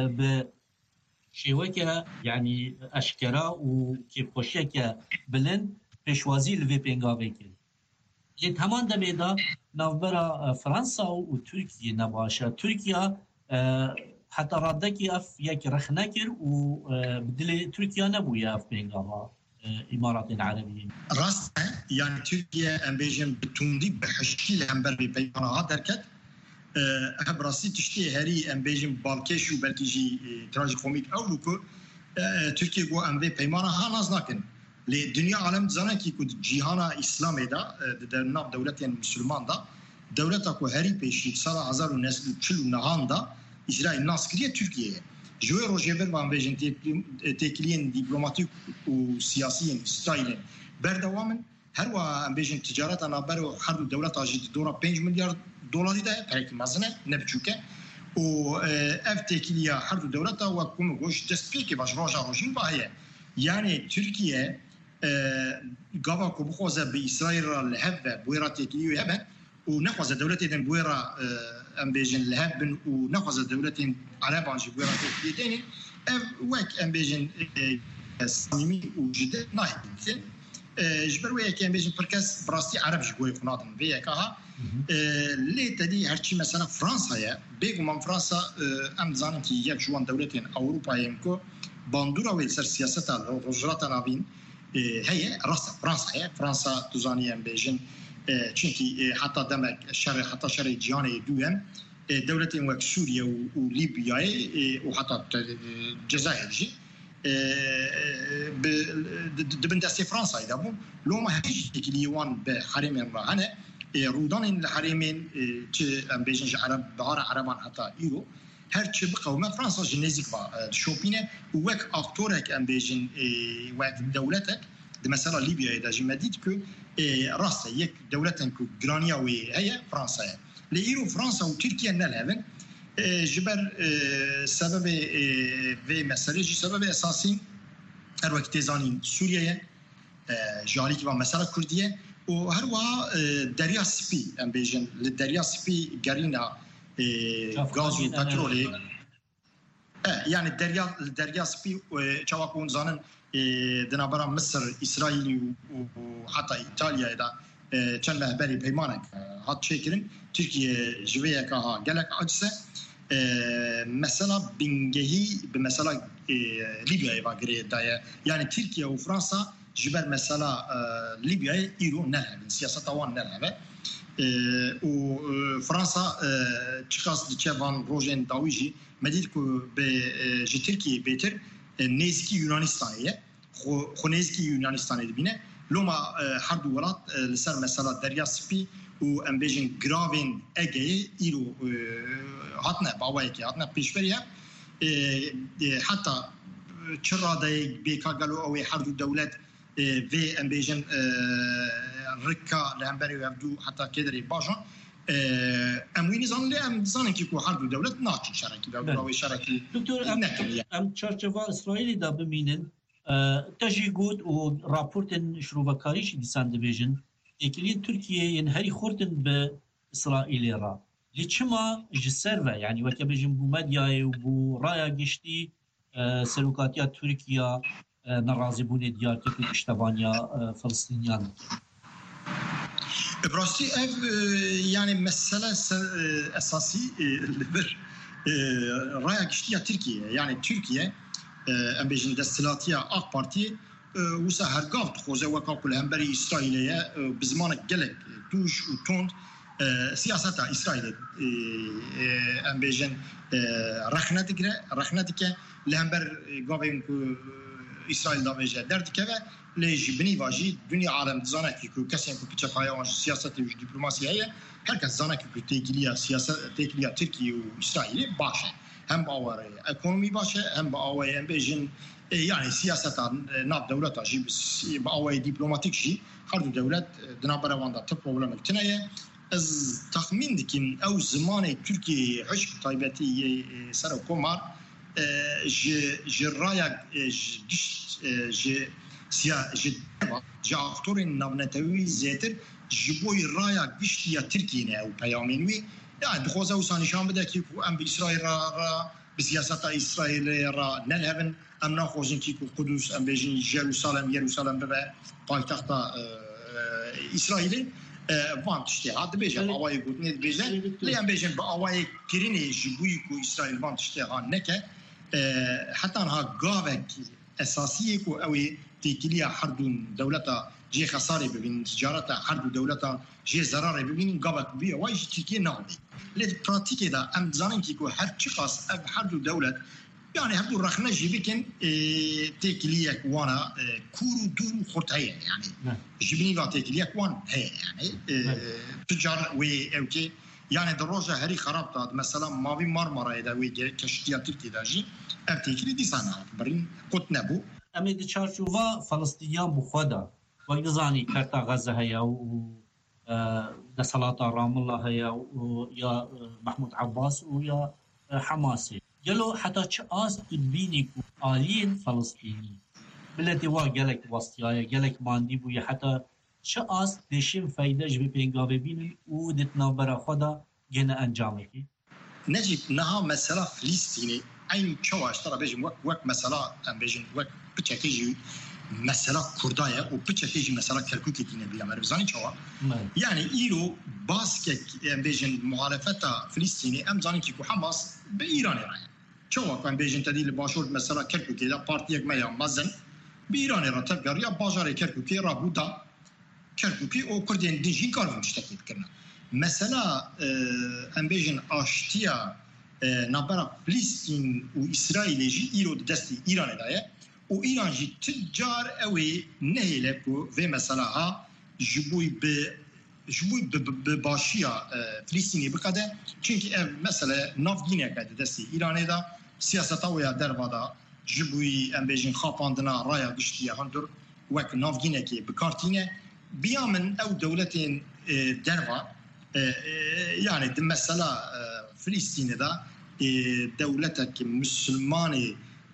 بشيوكه يعني اشكرا وكيف خوشيكه بلند بشوازي لفي بينغافيكي اللي تمام دميدا نوبرا فرنسا وتركيا نباشا تركيا حتى ردكي اف يك رخنكر وبدل تركيا نبويا في بينغافا إمارات العربية راس يعني تركيا أمبيجن بتوندي بحشكيل أمبر ببيانها دركت هبراسي تشتي هاري أمبيجن بالكيش وبالكيجي تراجي كوميك أو لوكو تركيا جو أمبي بيانها ناز لكن لدنيا عالم زانا كي كود جيهانا إسلامي دا درناب دولتين مسلمان دا دولتا كو هاري بيشي سالة عزار ونسل وشل ونهان دا إسرائيل ناس كريا تركيا جوي روجيفر وان بيجن تكلين دبلوماتيك وسياسيين اسرائيليين بردوامن هروا ام بيجن تجارت انا برو حرب دولة اجي دورا خمسة مليار دولار ده تايك مازنه نبچوكه و اف تكليا حرب دولة وكم غوش تسبيكي باش روجا روجين باهي يعني تركيا غابا كو بخوزه باسرائيل الهب بويرا تكليو هبه ونخوزه دولتين بويرا ام بيجن الهبن ونخوزه دولتين عرب عن جبويرا تكليتين وك ام بيجن سامي وجد نايت جبر ويك ام بيجن بركاس براستي عرب جبوي فنادم بيكها لي تدي هرشي مثلا فرنسا يا بيغ من فرنسا ام زانن كي يك جوان دولتين اوروبا يمكو باندورا ويسر سياسه الرجرات نابين هي راس فرنسا هي فرنسا تزاني ام بيجن چونکی حتی دمک شر حتی شر جهانی دوام دولتين وك سوريا وليبيا وحتى الجزائر جي دبن دستي فرنسا اذا بون لو ما هيجي كليوان بحرمين راهنا رودان الحرمين تي ام بيجن عرب بهار عربان حتى ايرو هر چه بقومه فرنسا جنيزيك با شوبينه وك اكتورك ام بيجن وك دولتك مثلا ليبيا اذا جي مديت كو راس يك دولتن كو غرانيا وي هي فرنسا لإيرو فرنسا وتركيا نلعبن جبر سبب في مسألة سبب أساسي هر وقت تزانين سوريا جاري كمان مسألة كردية وهروا دريا سبي أم بيجن للدريا سبي قرينا غاز وبترولي يعني الدريا الدريا سبي شواكون زانن دنابرا مصر إسرائيل وحتى إيطاليا إذا چند مهبری پیمانک هات شکرین ترکیه جویه که ها گلک عجزه مثلا بنگهی به مثلا لیبیا ایواگری دایه یعنی ترکیه و فرانسا جبر مثلا لیبیا ایرو نلعبن سیاست وان نلعبه و فرانسا چخاص دچه وان روژن داویجی مدید که به جی ترکیه بیتر نزدیکی یونانستانیه خو نزدیکی یونانستانی دبینه لوما حرب ولات لسر مثلا دريا سبي و ام بيجن جرافين اجي ايرو هاتنا باوايكي هاتنا بيشفريا حتى تشرا داي بيكا قالوا او حرب دولات في ام بيجن ركا لامبري ويبدو حتى كدري باجون ام وين زان لي ام زان كيكو حرب دولات ناتشي شركي باو شركي دكتور ام تشارچوا اسرائيلي دا بمينن تجي قود ورابورتن شروبكاريش ديسان ديفيجن يكلين تركيا ينهري خورتن بإسرائيل را لچما جسر و يعني وقت بيجن بو مديا وبو رايا گشتي سلوكاتيا تركيا نرازي بون ديار كتو اشتبانيا فلسطينيان براستی اف yani mesele esası bir raya geçtiği Türkiye yani Türkiye em bejin destilatiya AK Parti وسا هرگاف خوزه وکا کل همبری اسرائیلیه بزمان گلک توش و توند سیاستا اسرائیل ام بیجن رخنتیکه رخنتیکه لهمبر گاویم کو اسرائیل دا بیجه دردیکه و لیج بنی واجی دنیا عالم زانه کی کو کسی کو پیچه خواهی وانج سیاست و دیپلماسیه هر کس زانه کی کو تیکیلیا سیاست تیکیلیا ترکیه و اسرائیل باشه هم با آواره اکونومی باشه هم با آواره ام بیجن يعني سياسة ناب دولة جيب بأوي دبلوماتيك جي خرج دولة دنابرة واندا تبروبلم التناية از تخمين دكين أو زمان تركيا عشق طيبتي سر كومار ج جرايا جشت ج سيا ج جافتورين نابنتوي زيتر جبوي رايا جشتيا تركيا أو بيامينوي يعني دخوزة وساني شام بدأ كيكو أم بإسرائيل را بسياسة إسرائيل را نلهبن ام ناخوزن كيكو قدس ام بيجين جيروسالم يروسالم ببا بايتخت اسرائيل وان تشتي هاد بيجا باواي غوتني بيجا لي ام بيجين باواي كريني جبويكو اسرائيل وان تشتي هان نكا حتى انها غافك اساسيه كو اوي تيكليا حردون دولتا جي خساره بين تجارتها حرب دولتا جي ضرر بين غافك بي واي تيكي ناوي لي براتيكي دا ام زانين كيكو هر تشخاص اب حرب دوله يعني هبدو رخنا جيبكن تيكليك وانا كورو دورو خرطية يعني جبني لا تيكليك وان هي يعني تجار وي اوكي يعني دروجة هري خرابطة مثلا ما في مرمرة إذا وي كشتيات تركي داجي اب تيكلي دي سنة برين قط نبو أمي دي تشارشوفا فلسطينيان بخودا وقت زاني كارتا غزة هيا و دا صلاة رام الله هيا ويا محمود عباس ويا حماسي قالوا حتى تشاس تبيني آلين فلسطيني بلدي وا قالك وسطيايا قالك ماندي بويا حتى تشاس دشم فايدة جبي بينغابي بيني ودتنا برا خدا جنا انجامك نجد نها مسألة فلسطيني أين شواش ترى بيجي وك وك مسألة أم بيجي وك بتشكيجي مسألة كردايا وبتشكيجي مسألة كركوكي دينا بيا مربزاني شوا يعني إيرو باسكك أم بيجي معرفة فلسطيني أم زاني كيكو حماس بإيران رايا شوا كان بيجي تدي باشور مسألة كركوكي دا بارتيك ما يمزن بإيران را تبقى يا باجار كركوكي را بودا كركوكي أو كردين دينجين كارفون تشتكي كنا مسألة أم بيجي أشتيا نبرة فلسطين وإسرائيل جي إيرو دستي إيران رايا وإيران جي تجار أوي نهيلكو في مسألة جبوي ب جبوي بباشية فلسطيني بقدر چونكي مسألة نافدينيا كده دستي إيران دا سياسة ويا دربادا جبوي أم بيجين خاپاندنا رايا قشتيا هندر وك نافدينيا كي بكارتينيا بيامن أو دولتين دربا يعني دي مسألة فلسطيني دا دولتك مسلماني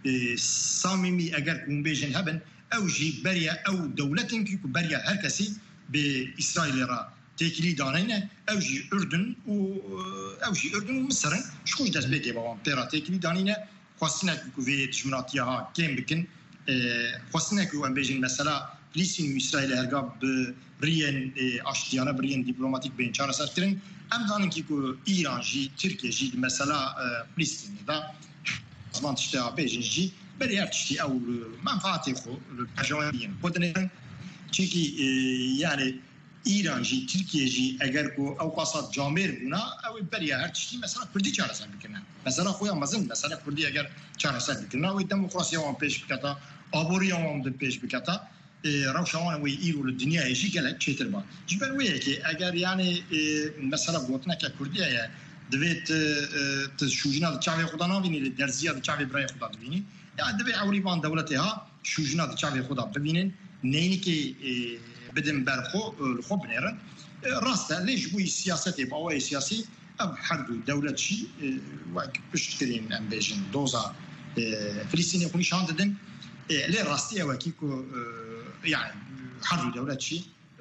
صاممي اگر كون بيجن هبن او جي بريا او دولتن كي بريا هر كسي باسرائيل را تكلي دانينا او جي اردن و او جي اردن ومصر شكون داز بيتي بابا بيرا تكلي دانينا خاصنا كو في تجمراتيها كيم بكن خاصنا كو ام بيجن مثلا فلسطين واسرائيل هرقا بريان اشتيانا بريان دبلوماتيك بين شارع ساترين ام دانن كي كو ايران جي تركيا جي مثلا فلسطين دا زمان تشتها بيجن جي بريار تشتي او منفعتي خو الجوانبين بدنا تشيكي يعني ايران جي تركيا جي اگر كو او قصد جامير بنا او بريار تشتي مثلا كردي چاره سر بكنا مثلا خويا مازن مثلا كردي اگر چاره سر بكنا و ديمقراطيه وان بيش بكتا ابوريا وان د بيش بكتا روشوان وي ايرو الدنيا جي قالت تشتر با جبر ويكي اگر يعني مثلا بوتنا كرديه دویت تشوجنا دچاوی خدا نبینی درزیا دچاوی برای خدا ببینی یا دوی اولیبان دولتها شوجنا دچاوی خدا ببینن نینی که بدن برخو الخو بنرن راسته ليش بوي سياسته باوي سياسي اب حرب دولت شي وك بشترين ام بيجن دوزا فلسطين يكون شانددن لي راستي وكيكو يعني حرب دولت شي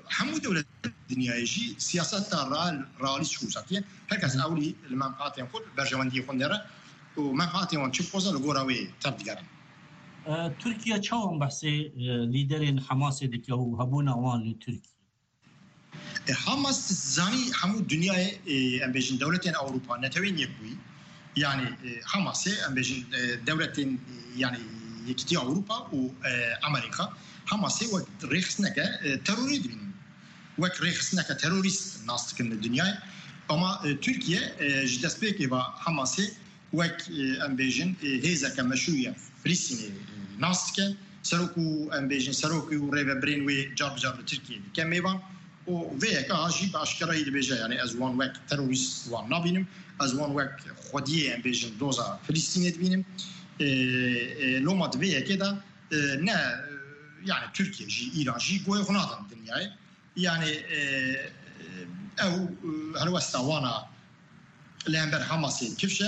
همو دولة الدنيا جي سياسات رال رالي شوساتية هكذا أولي المنفعتين خود برجواندي خندرة ومنفعتين شوفوزا لغوراوي تبديرن. تركيا چاوان بحثي ليدرين حماس دكيا وهبونا وان لتركيا. حماس زاني حمو الدنيا ام بيجن دولتين أوروبا نتوين يكوي يعني حماس ام بيجن دولتين يعني يكتي أوروبا وأمريكا حماس وقت ريخسنك تروري دين وقت ريخسنك تروريست ناس تكن الدنيا أما تركيا جدسبيك يبا حماس وقت ام بيجن هيزا كمشروع فلسطيني ناس تكن سروكو ام بيجن سروكو وريبا برينوي جاب جاب تركيا كم يبا وفيك هاجي باشكره اللي بيجا يعني از وان وقت تروريست وان نابينم از وان وقت خديه ام بيجن دوزا فلسطيني دبينم لو ما تبيه كده نا يعني تركيا جي إيران جي قوي غناطن الدنيا يعني أو هلوستا وانا لامبر حماسي كيفشة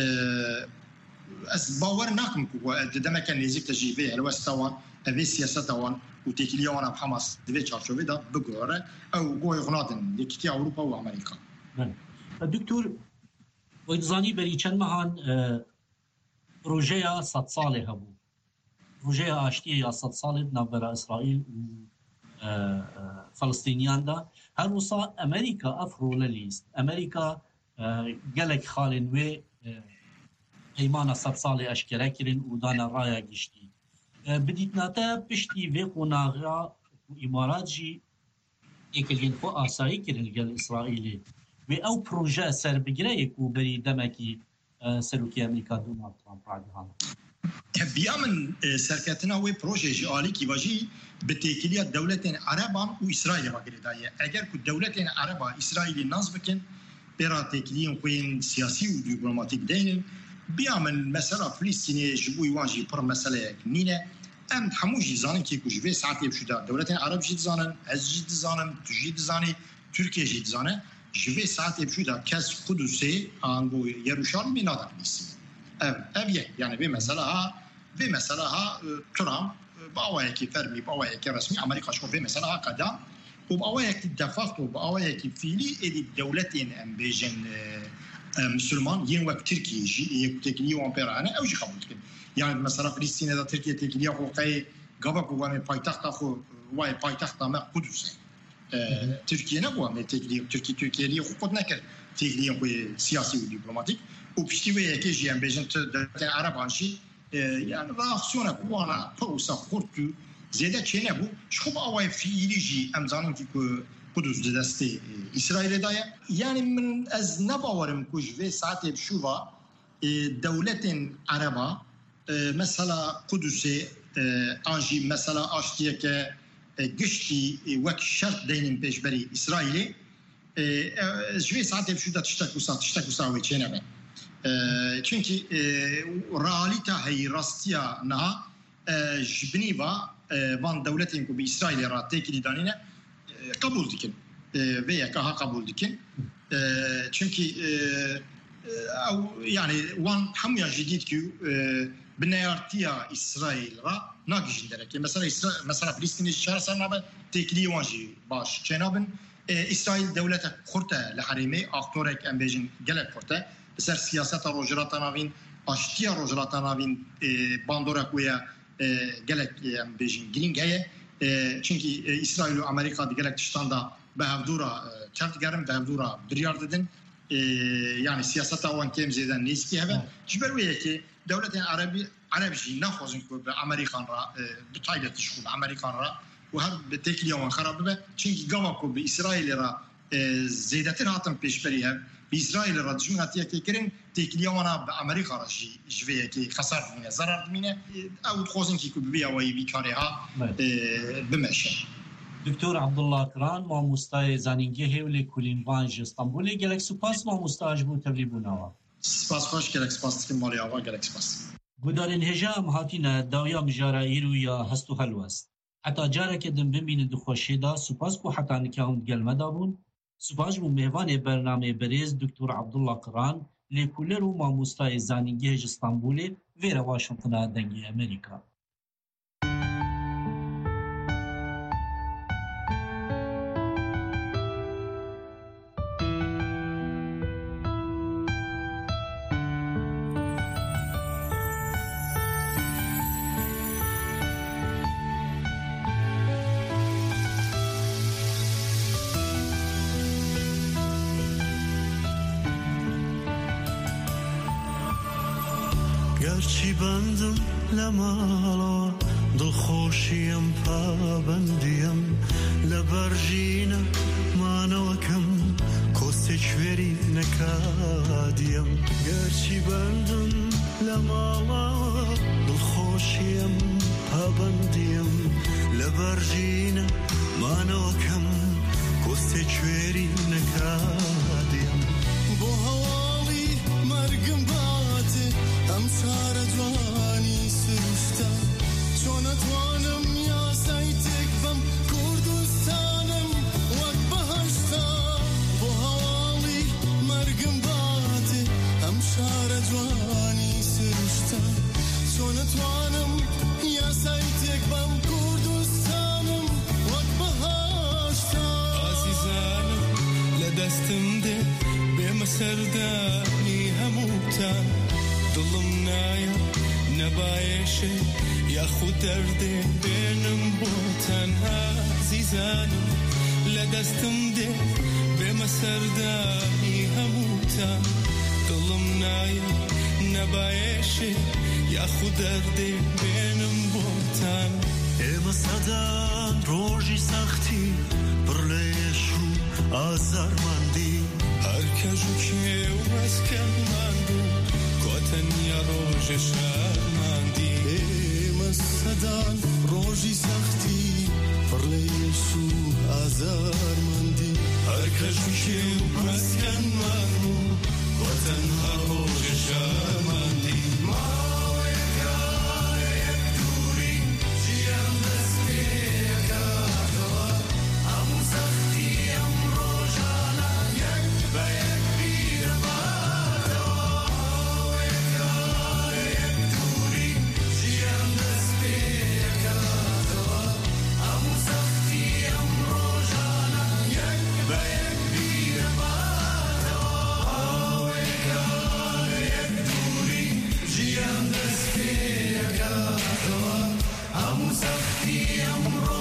أس باور ناكم كوا دما كان يزيك تجي فيه هلوستا وان أبي سياسة وان وتكليا وانا بحماس دبي تشارشوفي ده بقورة أو قوي غناطن يكتي أوروبا وأمريكا. الدكتور ويتزاني بري كان مهان روجيا صد صالح هبو روجيا اشتي صد صالح نابرا اسرائيل و فلسطينيان دا هر وصا امريكا افرو لليست امريكا قالك خالن و ايمان صد صالح اشكرا كرين ودانا رايا قشتي بديتناتا بشتي في قناغا امارات جي اكلين خو اساي كرين قال اسرائيلي و او بروجا سر بقريك وبري دمكي سلوكي أمريكا دونالد ترامب بعدها. بيامن سركتنا و بروجي جالي كي باجي بتكلية دولتين عربان وإسرائيل بقرداية. أجر كل دولتين عربا إسرائيل ناس بكن برا تكلية وين سياسي ودبلوماتيك دينن بيامن مسألة فلسطينية جبوي واجي بر مسألة كنينة أم حموجي زانن كي كوجبي ساعتي بشودا دولتين عرب جيد زانن از جيد زانن تجيد زاني تركيا جيد زانن جبه ساعت بشودا کس قدوسه آنگو یروشالمی نادر نیست. اویه یعنی به مسئله ها به مسئله ها ترامپ با آوایی که فرمی با آوایی که رسمی امریکا شو به مسئله ها قدم و با آوایی که دفاق و با آوایی که فیلی ادی دولتین ام بیجن مسلمان ین وقت ترکیه جی یک تکلیه و امپرانه اوجی قبول کن. یعنی مثلا فلسطین دا ترکیه تکلیه حقوقی قبل کوانی پایتخت خو وای پایتخت ما قدوسه. تركيا نقوى من تكلية تركيا تركيا اللي خود نكر تكلية سياسي ودبلوماتيك وبشتوية كيجي أم بيجن دولتين عرب عنشي يعني رأسيونا قوانا بروسا خورتو زيادة شيء نبو شخوب أواي في إليجي أمزانين كي قدوس دستي إسرائيل دايا يعني من أز نباورم كوش في ساعتي بشوفا دولتين عربا مثلا قدوسي أنجي مثلا أشتيك قشتي وك شرط دينين بيش بري إسرائيلي جوي ساعتي بشودة تشتكو ساعت تشتكو ساوي تشينبا چونكي راليتا هي راستيا نها جبنيبا وان دولتين كو بإسرائيل را تيكي دانينة قبول ديكن ويا كاها قبول ديكن چونكي أو يعني وان حمية جديد كيو بنيارتيا إسرائيل را ناقشين درك مثلا مثلا فلسطين شهر سنة تكلي وانجي باش جنابن إسرائيل دولة خرطة لحريمي أكتورك أم بيجن جلك خرطة بسر سياسة روجرات نافين أشتيا روجرات نافين باندورك ويا جلك أم بيجن جلينج هي çünkü İsrail ve Amerika diğer tiştanda behevdura kent gerim behevdura biryar dedin yani siyasete olan kemzeden neski heve jiberwiye ki devletin Arabi Arabişi nafazın ki Amerikan ra bitayla tişkul Amerikan ra ve her tekliye olan xarab be çünkü gama ko bi İsrail ra زیادتر هاتم پیش بری هم به اسرائیل را دشمن هاتیه که کرن تکلیه وانا به امریکا را جویه که خسارت مینه ضرر مینه او خوزن که کبی اوی بیکاره ها بمشه. دکتر عبدالله کران ماموستای زانینگه هولی کولینوانج استانبول گلک سپاس ماموستاج بو تبلیبوناوا. سپاس خوش گلک سپاس تیم مالی آوا گلک سپاس. گودارین هجا مهاتینا داویا مجارا ایرو یا هستو هلوست. حتی جاره که دم ببین دخوشی دا سپاس کو حتی نکاهند گلمه دابون. سپاس بو مهوان برنامه بریز دکتر عبدالله کران لیکولر و ماموستای زانینگه استانبول ویرا واشنطن دنگی امریکا. گرچی بندم لمالا دڵخۆشیم پابندیم لبرژینە مانەوەکەم کۆستێکوێری نەکادیم گەرچی بندم لەماڵا دڵخۆشیم پابندیم لەبەرژینە مانەوەکەم کۆستێکوێری نەکادیم بۆ هەواڵی مەرگم باتێ ئەم چارە جوانی سروشتە چۆن ئەتوانم یاسای تێک بەم کوردستانم وەک بەهەشتا بۆ هەواڵی مەرگم باتێ ئەم شارە جوانی سروشتە چۆن ئەتوانم یاسای تێک بەم کوردستانم وەک بەهەشتا ئازیزانم لە دەستم دێ بێمە سەردانی هەمووتان دڵم نایە نەبایەشێ یاخود دەردێ بێنم بۆ تەنها زیزانم لە دەستم دێ بێمە سەردانی هەمووتان دڵم نایە نەبایەشێ یاخود دەردێ بێنم بۆتان ئێمە سەدان ڕۆژی سەختی پڕ لە ئێش و ئازارماندی هەر کەژ و کێ و مەسکەنمان بوو کۆتەنیا ڕۆژێ شەرماندی ئێمە سەدان ڕۆژی سەختی پڕ لە ئێش و ئازارماندی هەر کەژ و کێ و مەسکەنمان بوو کۆتەنیا ڕۆژێ شەرماندی I'm